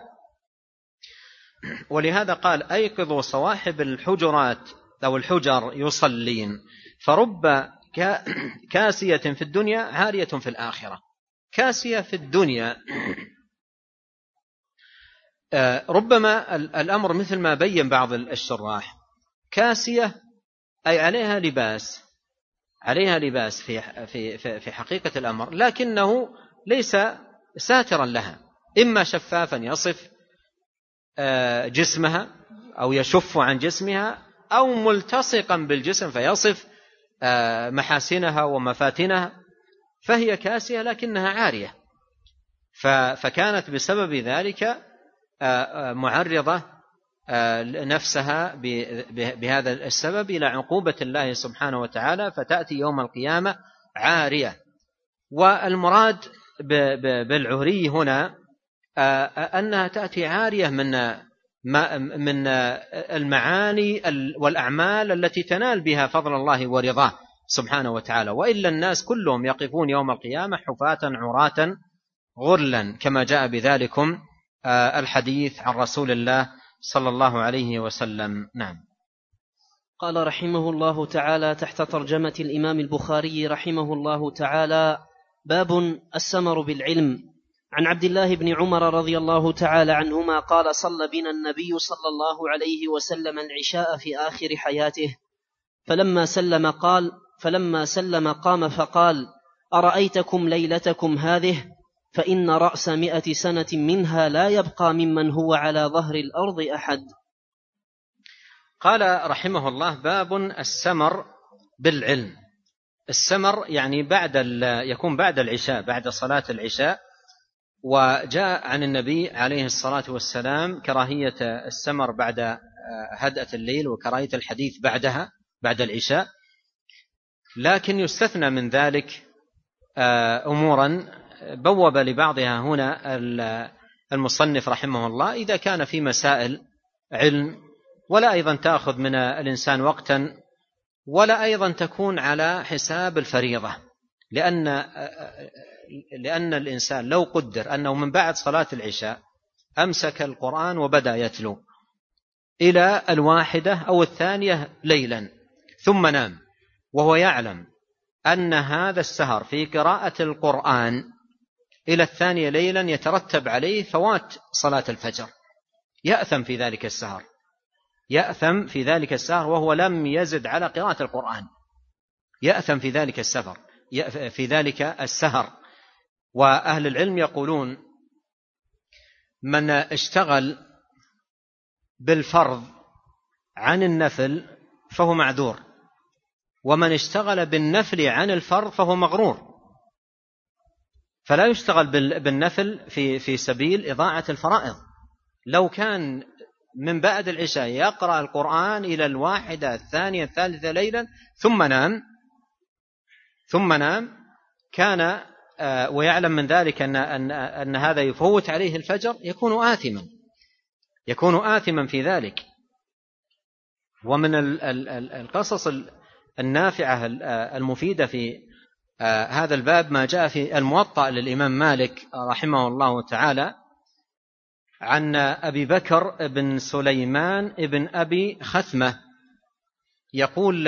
ولهذا قال: أيقظوا صواحب الحجرات أو الحجر يصلين، فرب كاسية في الدنيا عارية في الآخرة. كاسية في الدنيا، ربما الأمر مثل ما بين بعض الشراح، كاسية أي عليها لباس في حقيقة الأمر، لكنه ليس ساترا لها، إما شفافا يصف جسمها أو يشف عن جسمها، أو ملتصقا بالجسم فيصف محاسنها ومفاتنها، فهي كاسية لكنها عارية. فكانت بسبب ذلك معرضة نفسها بهذا السبب إلى عقوبة الله سبحانه وتعالى، فتأتي يوم القيامة عارية. والمراد بالعري هنا أنها تأتي عارية من المعاني والأعمال التي تنال بها فضل الله ورضاه سبحانه وتعالى، وإلا الناس كلهم يقفون يوم القيامة حفاة عراة غرلا، كما جاء بذلكم الحديث عن رسول الله صلى الله عليه وسلم. نعم. قال رحمه الله تعالى تحت ترجمة الإمام البخاري رحمه الله تعالى: باب السمر بالعلم. عن عبد الله بن عمر رضي الله تعالى عنهما قال: صلى بنا النبي صلى الله عليه وسلم العشاء في آخر حياته، فلما سلم قام فقال: أرأيتكم ليلتكم هذه؟ فإن رأس 100 سنة منها لا يبقى ممن هو على ظهر الأرض أحد. قال رحمه الله: باب السمر بالعلم. السمر يعني يكون بعد العشاء، بعد صلاة العشاء. وجاء عن النبي عليه الصلاة والسلام كراهية السمر بعد هدأة الليل، وكراهية الحديث بعدها بعد العشاء. لكن يستثنى من ذلك أمورا بوب لبعضها هنا المصنف رحمه الله، إذا كان في مسائل علم، ولا أيضا تأخذ من الإنسان وقتا، ولا أيضا تكون على حساب الفريضة، لأن الإنسان لو قدر أنه من بعد صلاة العشاء أمسك القرآن وبدأ يتلو إلى 1 أو 2 ليلا ثم نام، وهو يعلم أن هذا السهر في قراءة القرآن إلى 2 ليلا يترتب عليه فوات صلاة الفجر، يأثم في ذلك السهر، يأثم في ذلك السهر وهو لم يزد على قراءة القرآن، يأثم في ذلك السهر. وأهل العلم يقولون: من اشتغل بالفرض عن النفل فهو معذور، ومن اشتغل بالنفل عن الفرض فهو مغرور. فلا يشتغل بالنفل في سبيل إضاعة الفرائض. لو كان من بعد العشاء يقرأ القرآن إلى 1 2 3 ليلا ثم نام كان ويعلم من ذلك أن هذا يفوت عليه الفجر، يكون آثما في ذلك. ومن القصص النافعة المفيدة في هذا الباب ما جاء في الموطأ للإمام مالك رحمه الله تعالى عن أبي بكر بن سليمان بن أبي خثمة يقول: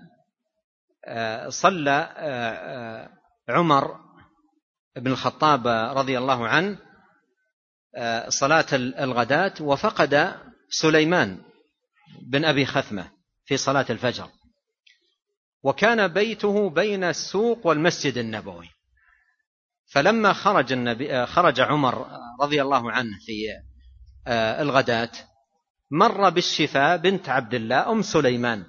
صلى عمر بن الخطاب رضي الله عنه صلاة الغداة، وفقد سليمان بن أبي خثمة في صلاة الفجر، وكان بيته بين السوق والمسجد النبوي. فلما خرج عمر رضي الله عنه في الغداة مر بالشفاء بنت عبد الله أم سليمان،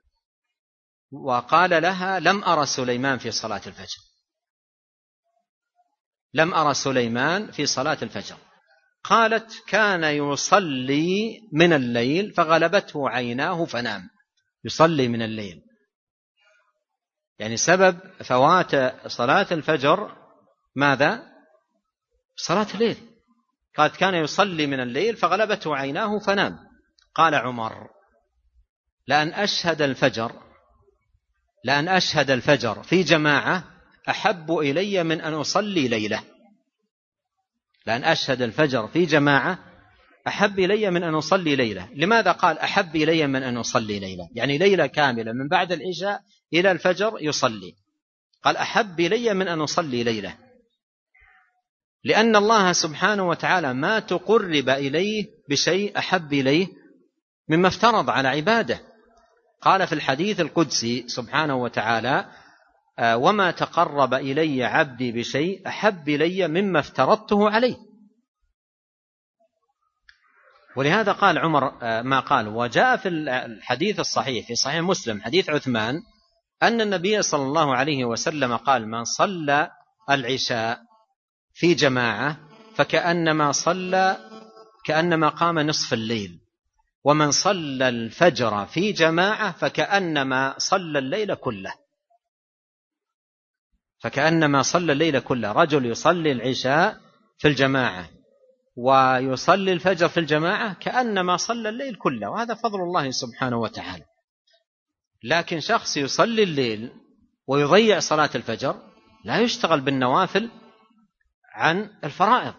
وقال لها: لم أرى سليمان في صلاة الفجر، لم أرى سليمان في صلاة الفجر. قالت: كان يصلي من الليل فغلبته عيناه فنام. يصلي من الليل، يعني سبب فوات صلاة الفجر ماذا؟ صلاة الليل. قالت: كان يصلي من الليل فغلبته عيناه فنام. قال عمر: لأن أشهد الفجر في جماعة أحب إلي من أن أصلي ليلة. لأن أشهد الفجر في جماعة أحب إلي من أن أصلي ليلة. لماذا قال أحب إلي من أن أصلي ليلة؟ يعني ليلة كاملة من بعد العشاء إلى الفجر يصلي. قال أحب إلي من أن أصلي ليلة، لأن الله سبحانه وتعالى ما تقرب إليه بشيء أحب إليه مما افترض على عباده. قال في الحديث القدسي سبحانه وتعالى: وما تقرب إلي عبدي بشيء أحب إلي مما افترضته عليه. ولهذا قال عمر ما قال. وجاء في الحديث الصحيح في صحيح مسلم حديث عثمان أن النبي صلى الله عليه وسلم قال: من صلى العشاء في جماعة كأنما قام نصف الليل، ومن صلى الفجر في جماعة فكأنما صلى الليل كله. رجل يصلي العشاء في الجماعة ويصلي الفجر في الجماعة كأنما صلى الليل كله، وهذا فضل الله سبحانه وتعالى. لكن شخص يصلي الليل ويضيع صلاة الفجر لا يشتغل بالنوافل عن الفرائض.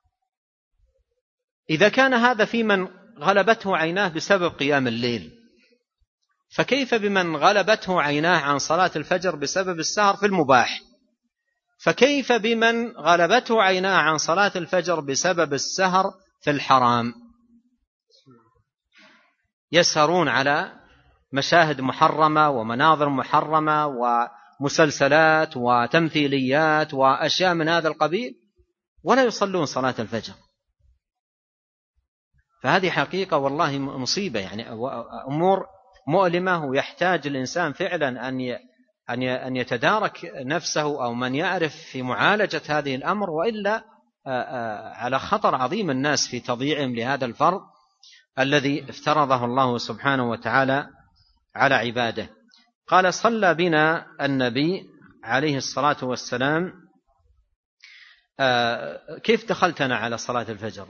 إذا كان هذا في من غلبته عيناه بسبب قيام الليل، فكيف بمن غلبته عيناه عن صلاة الفجر بسبب السهر في المباح؟ فكيف بمن غلبته عيناه عن صلاة الفجر بسبب السهر في الحرام؟ يسهرون على مشاهد محرمة ومناظر محرمة ومسلسلات وتمثيليات وأشياء من هذا القبيل، ولا يصلون صلاة الفجر. فهذه حقيقة والله مصيبة، يعني أمور مؤلمة، ويحتاج الإنسان فعلا أن يتدارك نفسه أو من يعرف في معالجة هذه الأمر، وإلا على خطر عظيم الناس في تضييعهم لهذا الفرض الذي افترضه الله سبحانه وتعالى على عباده. قال: صلى بنا النبي عليه الصلاة والسلام. كيف دخلتنا على صلاة الفجر؟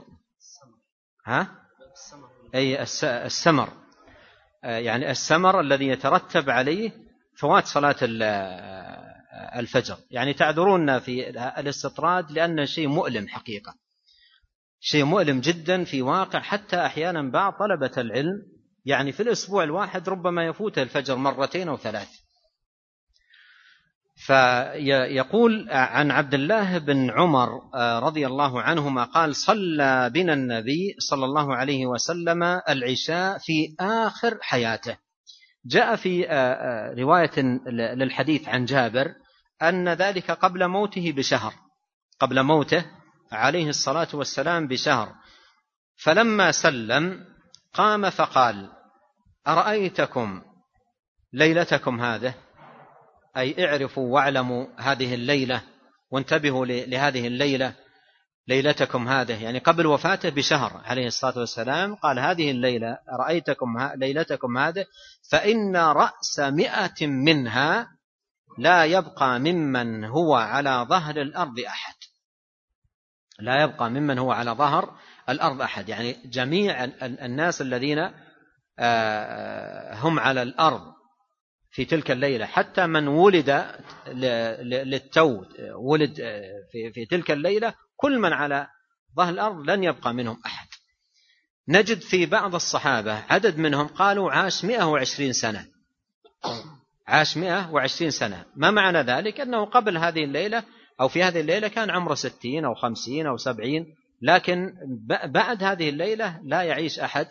أي السمر، يعني السمر الذي يترتب عليه فوات صلاة الفجر. يعني تعذرون في الاستطراد لأن شيء مؤلم حقيقة، شيء مؤلم جدا في واقع حتى أحيانا بعض طلبة العلم يعني في الأسبوع الواحد ربما يفوت الفجر مرتين أو ثلاث. فيقول عن عبد الله بن عمر رضي الله عنهما قال: صلى بنا النبي صلى الله عليه وسلم العشاء في آخر حياته. جاء في رواية للحديث عن جابر أن ذلك قبل موته بشهر، قبل موته عليه الصلاة والسلام بشهر. فلما سلم قام فقال: أرأيتكم ليلتكم هذه، أي اعرفوا واعلموا هذه الليلة وانتبهوا لهذه الليلة، ليلتكم هذه، يعني قبل وفاته بشهر عليه الصلاة والسلام قال: هذه الليلة رأيتكم ليلتكم هذه، فإن رأس 100 منها لا يبقى ممن هو على ظهر الأرض أحد، لا يبقى ممن هو على ظهر الأرض أحد، يعني جميع الناس الذين هم على الأرض في تلك الليلة، حتى من ولد للتو ولد في تلك الليلة، كل من على ظهر الأرض لن يبقى منهم أحد. نجد في بعض الصحابة عدد منهم قالوا عاش 120 سنة، عاش 120 سنة. ما معنى ذلك؟ أنه قبل هذه الليلة أو في هذه الليلة كان عمره 60 أو 50 أو 70، لكن بعد هذه الليلة لا يعيش أحد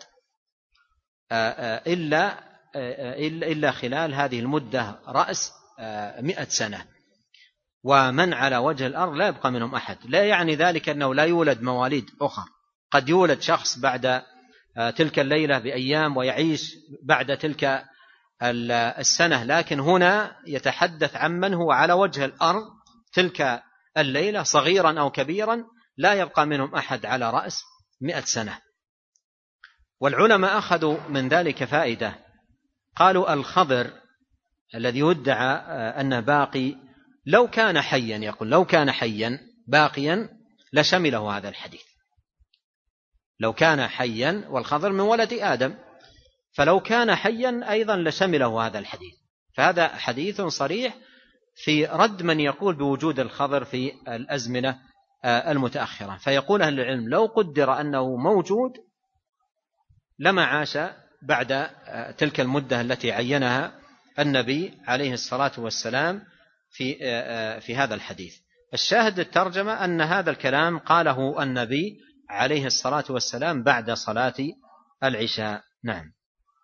إلا خلال هذه المدة رأس 100 سنة. ومن على وجه الأرض لا يبقى منهم أحد. لا يعني ذلك أنه لا يولد مواليد أخرى، قد يولد شخص بعد تلك الليلة بأيام ويعيش بعد تلك السنة، لكن هنا يتحدث عن من هو على وجه الأرض تلك الليلة صغيرا أو كبيرا لا يبقى منهم أحد على رأس 100 سنة. والعلماء أخذوا من ذلك فائدة، قالوا: الخضر الذي يدعى أنه باقي لو كان حيا، يقول لو كان حيا باقيا لشمله هذا الحديث، لو كان حيا، والخضر من ولد آدم، فلو كان حيا أيضا لشمله هذا الحديث. فهذا حديث صريح في رد من يقول بوجود الخضر في الأزمنة المتأخرة. فيقول أهل العلم: لو قدر أنه موجود لما عاش بعد تلك المدة التي عينها النبي عليه الصلاة والسلام في هذا الحديث. الشاهد الترجمة أن هذا الكلام قاله النبي عليه الصلاة والسلام بعد صلاة العشاء. نعم.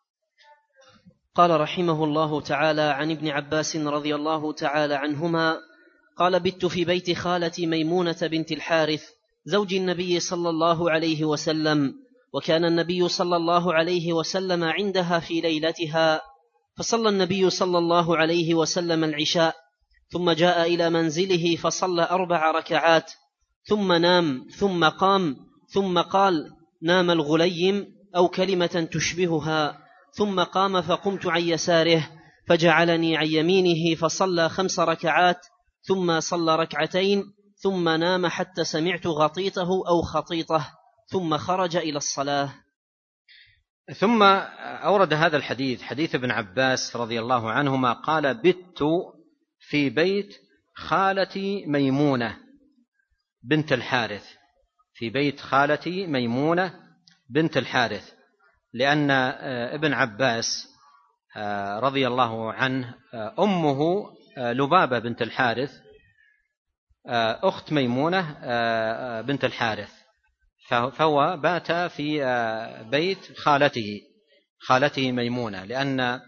قال رحمه الله تعالى: عن ابن عباس رضي الله تعالى عنهما قال: بت في بيت خالتي ميمونة بنت الحارث زوج النبي صلى الله عليه وسلم، وكان النبي صلى الله عليه وسلم عندها في ليلتها، فصلى النبي صلى الله عليه وسلم العشاء، ثم جاء إلى منزله فصلى 4 ركعات، ثم نام، ثم قام، ثم قال: نام الغليم أو كلمة تشبهها، ثم قام فقمت عن يساره فجعلني عن يمينه فصلى 5 ركعات، ثم صلى 2 ركعتين، ثم نام حتى سمعت غطيطه أو خطيطه، ثم خرج إلى الصلاة. ثم أورد هذا الحديث، حديث ابن عباس رضي الله عنهما قال: بت في بيت خالتي ميمونة بنت الحارث، في بيت خالتي ميمونة بنت الحارث، لأن ابن عباس رضي الله عنه أمه لبابة بنت الحارث أخت ميمونة بنت الحارث، فهو بات في بيت خالته ميمونة، لأن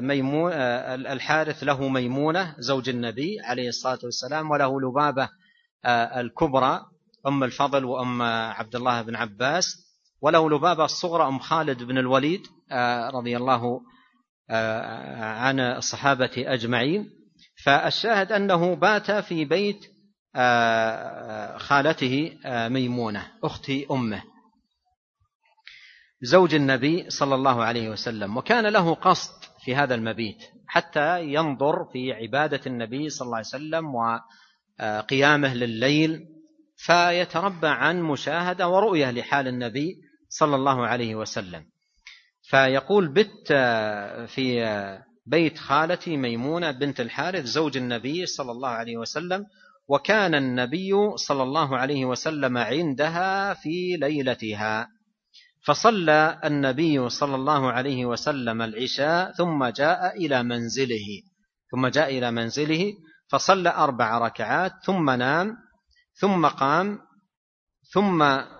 الحارث له ميمونة زوج النبي عليه الصلاة والسلام، وله لبابة الكبرى أم الفضل وأم عبد الله بن عباس، وله لبابة الصغرى أم خالد بن الوليد رضي الله عن الصحابة أجمعين. فالشاهد أنه بات في بيت خالته ميمونة أخت أمه زوج النبي صلى الله عليه وسلم، وكان له قصد في هذا المبيت حتى ينظر في عبادة النبي صلى الله عليه وسلم وقيامه لليل، فيتربى عن مشاهدة ورؤية لحال النبي صلى الله عليه وسلم. فيقول بت في بيت خالتي ميمونة بنت الحارث زوج النبي صلى الله عليه وسلم، وكان النبي صلى الله عليه وسلم عندها في ليلتها، فصلى النبي صلى الله عليه وسلم العشاء ثم جاء إلى منزله فصلى 4 ركعات ثم نام ثم قام ثم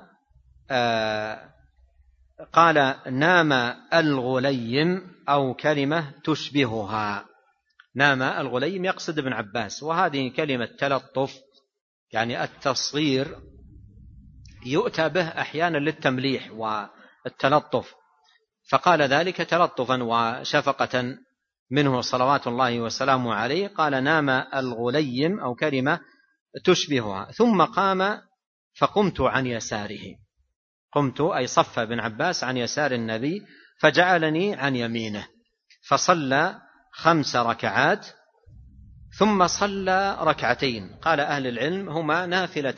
قال نام الغليم أو كلمة تشبهها. نام الغليم يقصد ابن عباس، وهذه كلمة تلطف يعني التصغير يؤتى به أحيانا للتمليح والتلطف، فقال ذلك تلطفا وشفقة منه صلوات الله وسلامه عليه، قال نام الغليم أو كلمة تشبهها. ثم قام فقمت عن يساره، قمت أي صف ابن عباس عن يسار النبي فجعلني عن يمينه، فصلى 5 ركعات ثم صلى 2 ركعتين. قال أهل العلم هما نافلة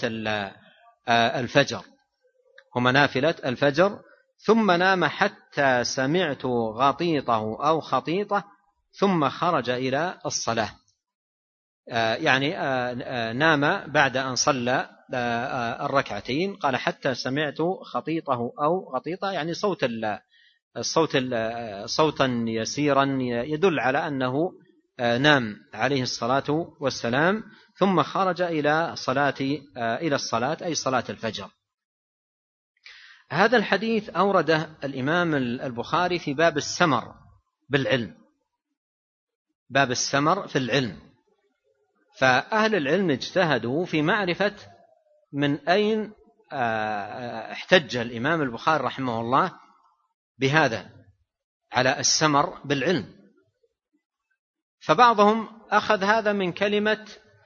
الفجر، ثم نام حتى سمعت غطيطه أو خطيطه ثم خرج إلى الصلاة. يعني نام بعد أن صلى 2 ركعتين، قال حتى سمعت خطيطه أو غطيطه يعني صوتا يسيرا يدل على أنه نام عليه الصلاة والسلام، ثم خرج إلى الصلاة أي صلاة الفجر. هذا الحديث أورده الإمام البخاري في باب السمر بالعلم، باب السمر في العلم. فأهل العلم اجتهدوا في معرفة من أين احتج الإمام البخاري رحمه الله بهذا على السمر بالعلم. فبعضهم أخذ هذا من كلمة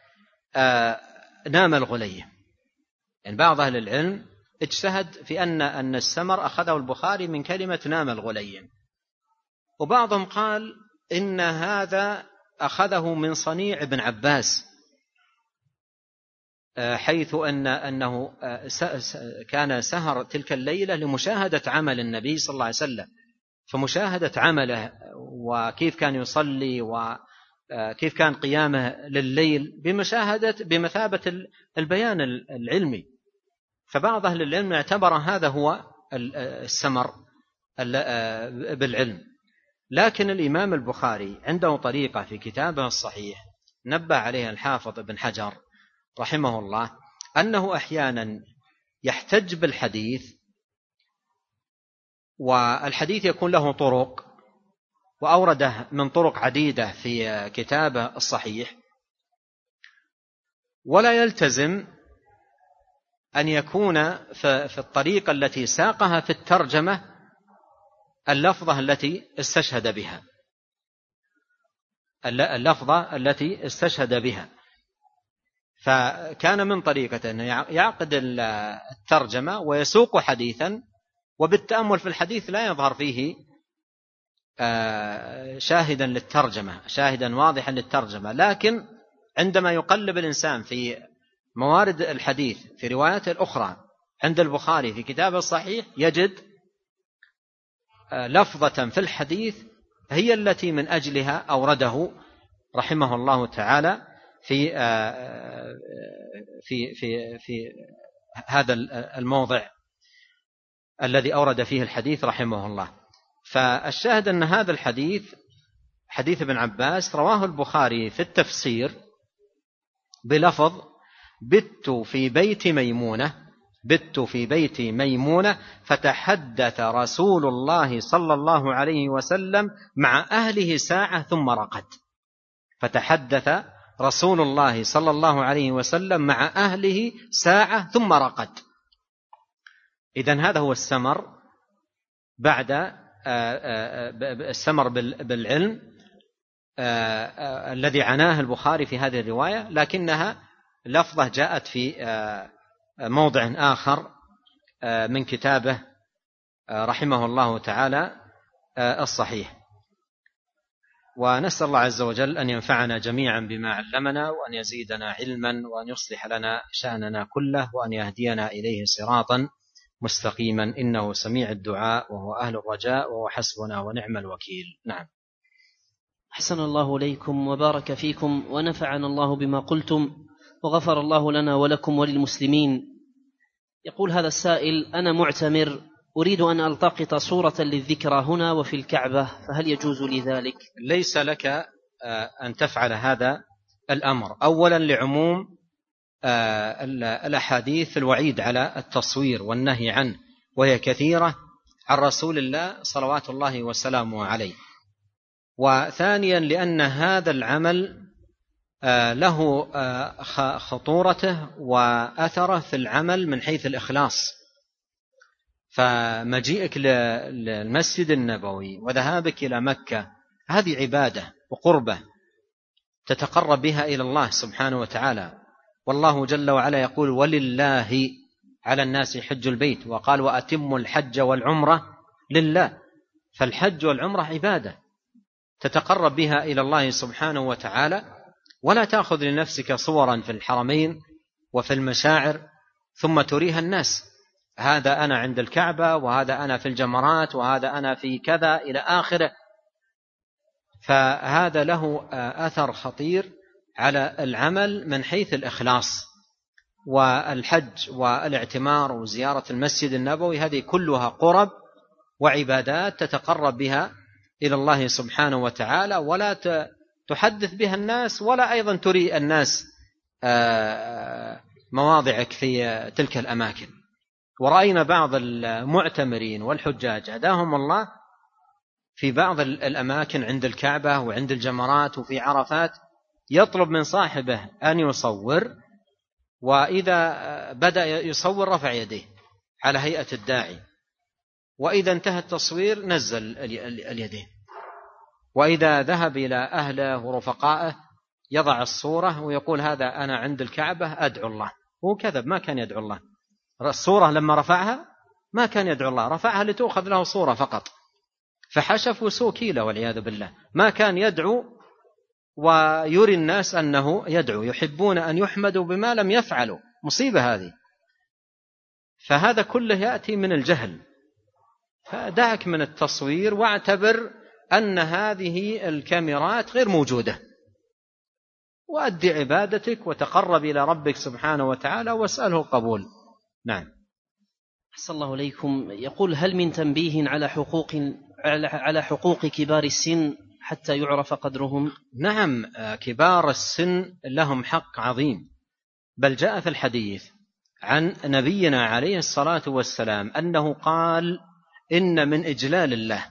نام الغليم، يعني بعض أهل العلم اجتهد في أن السمر أخذه البخاري من كلمة نام الغليم، وبعضهم قال إن هذا أخذه من صنيع ابن عباس، حيث أنه كان سهر تلك الليلة لمشاهدة عمل النبي صلى الله عليه وسلم، فمشاهدة عمله وكيف كان يصلي وكيف كان قيامه لليل بمثابة البيان العلمي. فبعض أهل العلم اعتبر هذا هو السمر بالعلم. لكن الإمام البخاري عنده طريقة في كتابه الصحيح نبه عليها الحافظ ابن حجر رحمه الله، أنه أحيانا يحتج بالحديث والحديث يكون له طرق، وأورده من طرق عديدة في كتابه الصحيح، ولا يلتزم أن يكون في الطريقة التي ساقها في الترجمة اللفظة التي استشهد بها. فكان من طريقة أن يعقد الترجمة ويسوق حديثا، وبالتأمل في الحديث لا يظهر فيه شاهدا للترجمة، شاهدا واضحا للترجمة، لكن عندما يقلب الإنسان في موارد الحديث في روايات الأخرى عند البخاري في كتابه الصحيح يجد لفظة في الحديث هي التي من أجلها أورده رحمه الله تعالى في هذا الموضع الذي أورد فيه الحديث رحمه الله. فالشاهد أن هذا الحديث حديث ابن عباس رواه البخاري في التفسير بلفظ بت في بيت ميمونة فتحدث رسول الله صلى الله عليه وسلم مع أهله ساعة ثم رقد. فتحدث رسول الله صلى الله عليه وسلم مع أهله ساعة ثم رقد. إذن هذا هو السمر بعد السمر بالعلم الذي عناه البخاري في هذه الرواية، لكنها لفظة جاءت في موضع آخر من كتابه رحمه الله تعالى الصحيح. ونسأل الله عز وجل أن ينفعنا جميعا بما علمنا، وأن يزيدنا علما، وأن يصلح لنا شأننا كله، وأن يهدينا إليه صراطا مستقيما، إنه سميع الدعاء وهو أهل الرجاء وهو حسبنا ونعم الوكيل. نعم. أحسن الله إليكم وبارك فيكم ونفعنا الله بما قلتم وغفر الله لنا ولكم وللمسلمين. يقول هذا السائل: أنا معتمر، أريد أن ألتقط صورة للذكرى هنا وفي الكعبة، فهل يجوز لي ذلك؟ ليس لك أن تفعل هذا الأمر، أولا لعموم الأحاديث الوعيد على التصوير والنهي عنه، وهي كثيرة عن رسول الله صلوات الله وسلامه عليه. وثانيا لأن هذا العمل له خطورته وأثره في العمل من حيث الإخلاص. فمجيئك للمسجد النبوي وذهابك إلى مكة هذه عبادة وقربة تتقرب بها إلى الله سبحانه وتعالى، والله جل وعلا يقول: ولله على الناس حج البيت، وقال: وأتموا الحج والعمرة لله. فالحج والعمرة عبادة تتقرب بها إلى الله سبحانه وتعالى، ولا تأخذ لنفسك صورا في الحرمين وفي المشاعر ثم تريها الناس: هذا أنا عند الكعبة، وهذا أنا في الجمرات، وهذا أنا في كذا إلى آخره. فهذا له أثر خطير على العمل من حيث الإخلاص. والحج والاعتمار وزيارة المسجد النبوي هذه كلها قرب وعبادات تتقرب بها إلى الله سبحانه وتعالى، ولا تحدث بها الناس، ولا أيضا تري الناس مواضعك في تلك الأماكن. ورأينا بعض المعتمرين والحجاج هداهم الله في بعض الأماكن عند الكعبة وعند الجمرات وفي عرفات يطلب من صاحبه أن يصور، وإذا بدأ يصور رفع يديه على هيئة الداعي، وإذا انتهى التصوير نزل اليدين، وإذا ذهب إلى أهله ورفقائه يضع الصورة ويقول: هذا أنا عند الكعبة أدعو الله. هو كذب، ما كان يدعو الله. الصورة لما رفعها ما كان يدعو الله، رفعها لتأخذ له صورة فقط، فحشف وسوكيلة والعياذ بالله. ما كان يدعو ويري الناس أنه يدعو، يحبون أن يحمدوا بما لم يفعلوا. مصيبة هذه. فهذا كله يأتي من الجهل. فدعك من التصوير واعتبر أن هذه الكاميرات غير موجودة، وأدي عبادتك وتقرب إلى ربك سبحانه وتعالى واسأله القبول. نعم. أحسن الله إليكم. يقول: هل من تنبيه على حقوق كبار السن حتى يعرف قدرهم؟ نعم، كبار السن لهم حق عظيم، بل جاء في الحديث عن نبينا عليه الصلاة والسلام أنه قال: إن من إجلال الله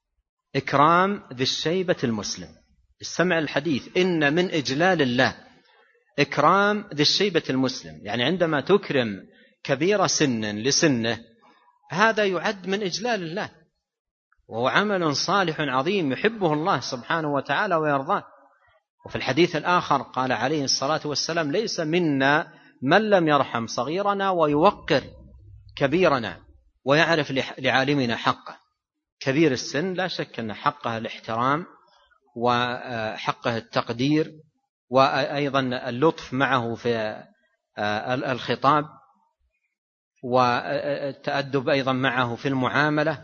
إكرام ذي الشيبة المسلم. استمع الحديث: إن من إجلال الله إكرام ذي الشيبة المسلم، يعني عندما تكرم كبير سن لسنه هذا يعد من إجلال الله، وهو عمل صالح عظيم يحبه الله سبحانه وتعالى ويرضاه. وفي الحديث الآخر قال عليه الصلاة والسلام: ليس منا من لم يرحم صغيرنا ويوقر كبيرنا ويعرف لعالمنا حقه. كبير السن لا شك أن حقه الاحترام وحقه التقدير، وأيضا اللطف معه في الخطاب، والتأدب أيضا معه في المعاملة،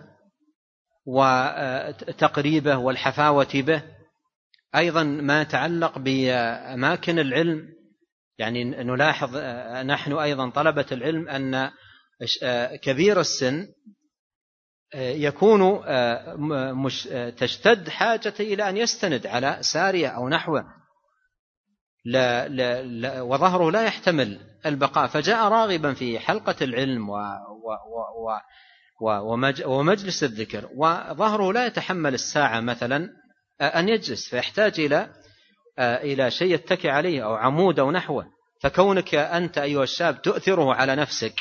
وتقريبه والحفاوة به. أيضا ما يتعلق بأماكن العلم، يعني نلاحظ نحن أيضا طلبة العلم أن كبير السن يكون تشتد حاجته إلى أن يستند على سارية أو نحوه، وظهره لا يحتمل البقاء، فجاء راغبا في حلقة العلم ومجلس الذكر، وظهره لا يتحمل الساعة مثلا أن يجلس، فيحتاج إلى إلى شيء يتكئ عليه أو عمود أو نحوه، فكونك أنت أيها الشاب تؤثره على نفسك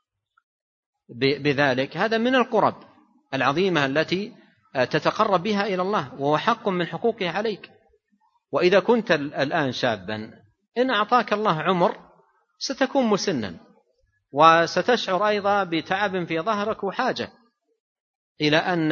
بذلك، هذا من القرب العظيمة التي تتقرب بها إلى الله، وهو حق من حقوقه عليك. وإذا كنت الآن شابا، إن أعطاك الله عمر ستكون مسنا، وستشعر أيضا بتعب في ظهرك وحاجة إلى أن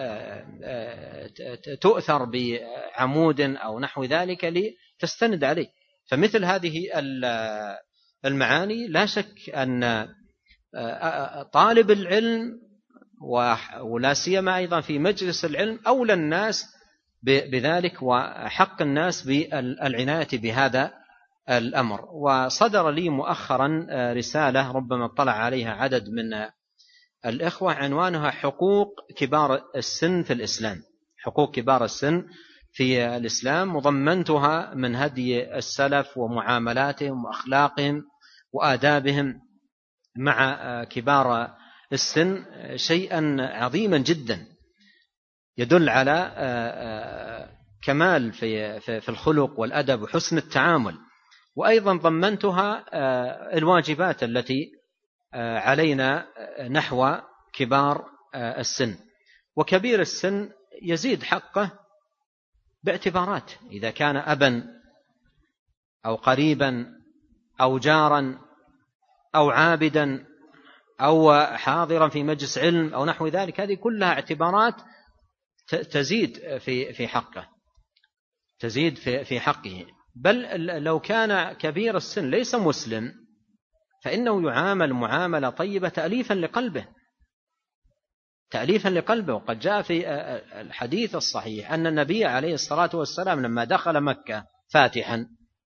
تؤثر بعمود أو نحو ذلك لتستند عليه. فمثل هذه المعاني لا شك أن طالب العلم ولا سيما أيضا في مجلس العلم أولى الناس بذلك، وحق الناس بالعناية بهذا الأمر. وصدر لي مؤخرا رسالة ربما اطلع عليها عدد من الإخوة، عنوانها حقوق كبار السن في الإسلام، حقوق كبار السن في الإسلام، وضمنتها من هدي السلف ومعاملاتهم وأخلاقهم وآدابهم مع كبار السن، شيئا عظيما جدا يدل على كمال في الخلق والأدب وحسن التعامل. وأيضا ضمنتها الواجبات التي علينا نحو كبار السن. وكبير السن يزيد حقه باعتبارات، إذا كان أبا أو قريبا أو جارا أو عابدا أو حاضرا في مجلس علم أو نحو ذلك، هذه كلها اعتبارات تزيد في حقه، تزيد في حقه. بل لو كان كبير السن ليس مسلم فإنه يعامل معاملة طيبة تأليفا لقلبه، تأليفا لقلبه. وقد جاء في الحديث الصحيح أن النبي عليه الصلاة والسلام لما دخل مكة فاتحا،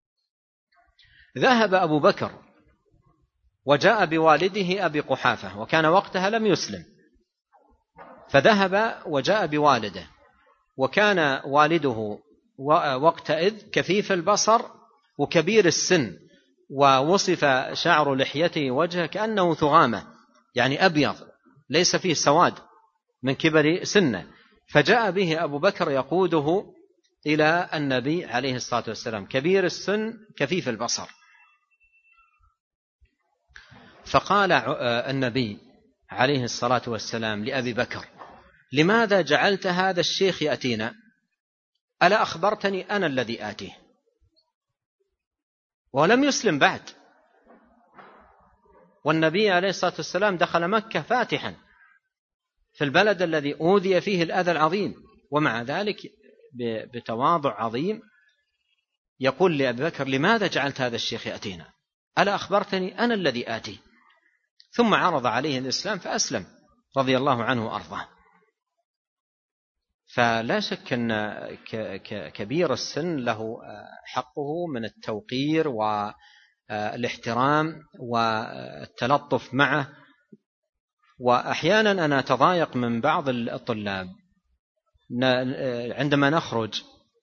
ذهب أبو بكر وجاء بوالده أبي قحافة، وكان وقتها لم يسلم، فذهب وجاء بوالده، وكان والده وقتئذ كفيف البصر وكبير السن، ووصف شعر لحيته وجهه كأنه ثغامة، يعني أبيض ليس فيه سواد من كبر سنه. فجاء به أبو بكر يقوده إلى النبي عليه الصلاة والسلام، كبير السن كفيف البصر. فقال النبي عليه الصلاة والسلام لأبي بكر: لماذا جعلت هذا الشيخ يأتينا؟ ألا أخبرتني أنا الذي آتيه؟ ولم يسلم بعد، والنبي عليه الصلاة والسلام دخل مكة فاتحا في البلد الذي أوذي فيه الأذى العظيم، ومع ذلك بتواضع عظيم يقول لأبي بكر: لماذا جعلت هذا الشيخ يأتينا؟ ألا أخبرتني أنا الذي آتيه؟ ثم عرض عليه الإسلام فأسلم رضي الله عنه وأرضاه. فلا شك أن كبير السن له حقه من التوقير والاحترام والتلطف معه. وأحيانا أنا أتضايق من بعض الطلاب عندما نخرج،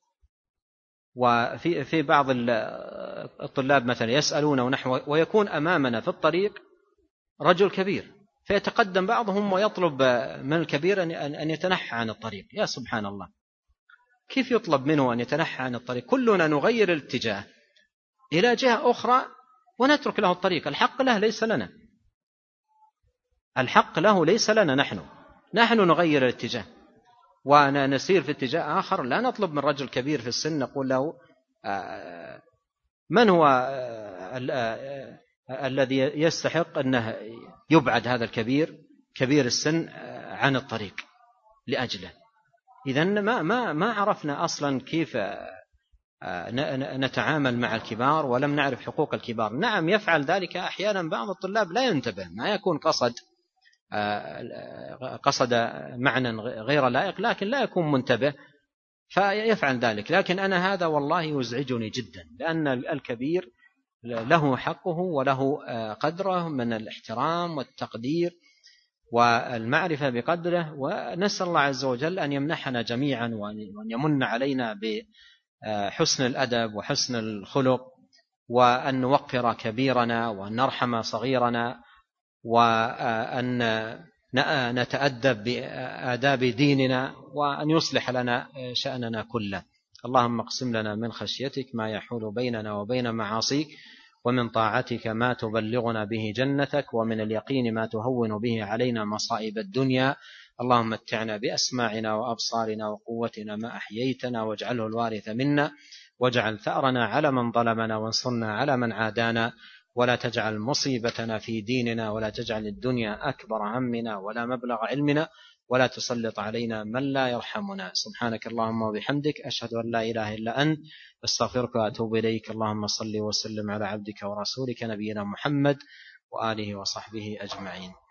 وفي بعض الطلاب مثلا يسألون ونحو، ويكون أمامنا في الطريق رجل كبير، فيتقدم بعضهم ويطلب من الكبير أن يتنحى عن الطريق. يا سبحان الله، كيف يطلب منه أن يتنحى عن الطريق؟ كلنا نغير الاتجاه إلى جهة أخرى ونترك له الطريق. الحق له ليس لنا، الحق له ليس لنا، نحن نغير الاتجاه ونسير في اتجاه آخر. لا نطلب من رجل كبير في السن نقول له من هو الذي يستحق أنه يبعد هذا كبير السن عن الطريق لأجله. إذن ما عرفنا أصلا كيف نتعامل مع الكبار، ولم نعرف حقوق الكبار. نعم يفعل ذلك أحيانا بعض الطلاب، لا ينتبه، ما يكون قصد معنى غير لائق، لكن لا يكون منتبه فيفعل ذلك. لكن أنا هذا والله يزعجني جدا، لأن الكبير له حقه وله قدره من الاحترام والتقدير والمعرفة بقدره. ونسأل الله عز وجل أن يمنحنا جميعا وأن يمن علينا بحسن الأدب وحسن الخلق، وأن نوقر كبيرنا وأن نرحم صغيرنا، وأن نتأدب بآداب ديننا، وأن يصلح لنا شأننا كله. اللهم اقسم لنا من خشيتك ما يحول بيننا وبين معاصيك، ومن طاعتك ما تبلغنا به جنتك، ومن اليقين ما تهون به علينا مصائب الدنيا. اللهم متعنا بأسماعنا وأبصارنا وقوتنا ما أحييتنا، واجعله الوارث منا، واجعل ثأرنا على من ظلمنا، وانصرنا على من عادانا، ولا تجعل مصيبتنا في ديننا، ولا تجعل الدنيا أكبر همنا ولا مبلغ علمنا، ولا تسلط علينا من لا يرحمنا. سبحانك اللهم وبحمدك، أشهد أن لا إله إلا أنت، أستغفرك وأتوب إليك. اللهم صل وسلم على عبدك ورسولك نبينا محمد وآله وصحبه أجمعين.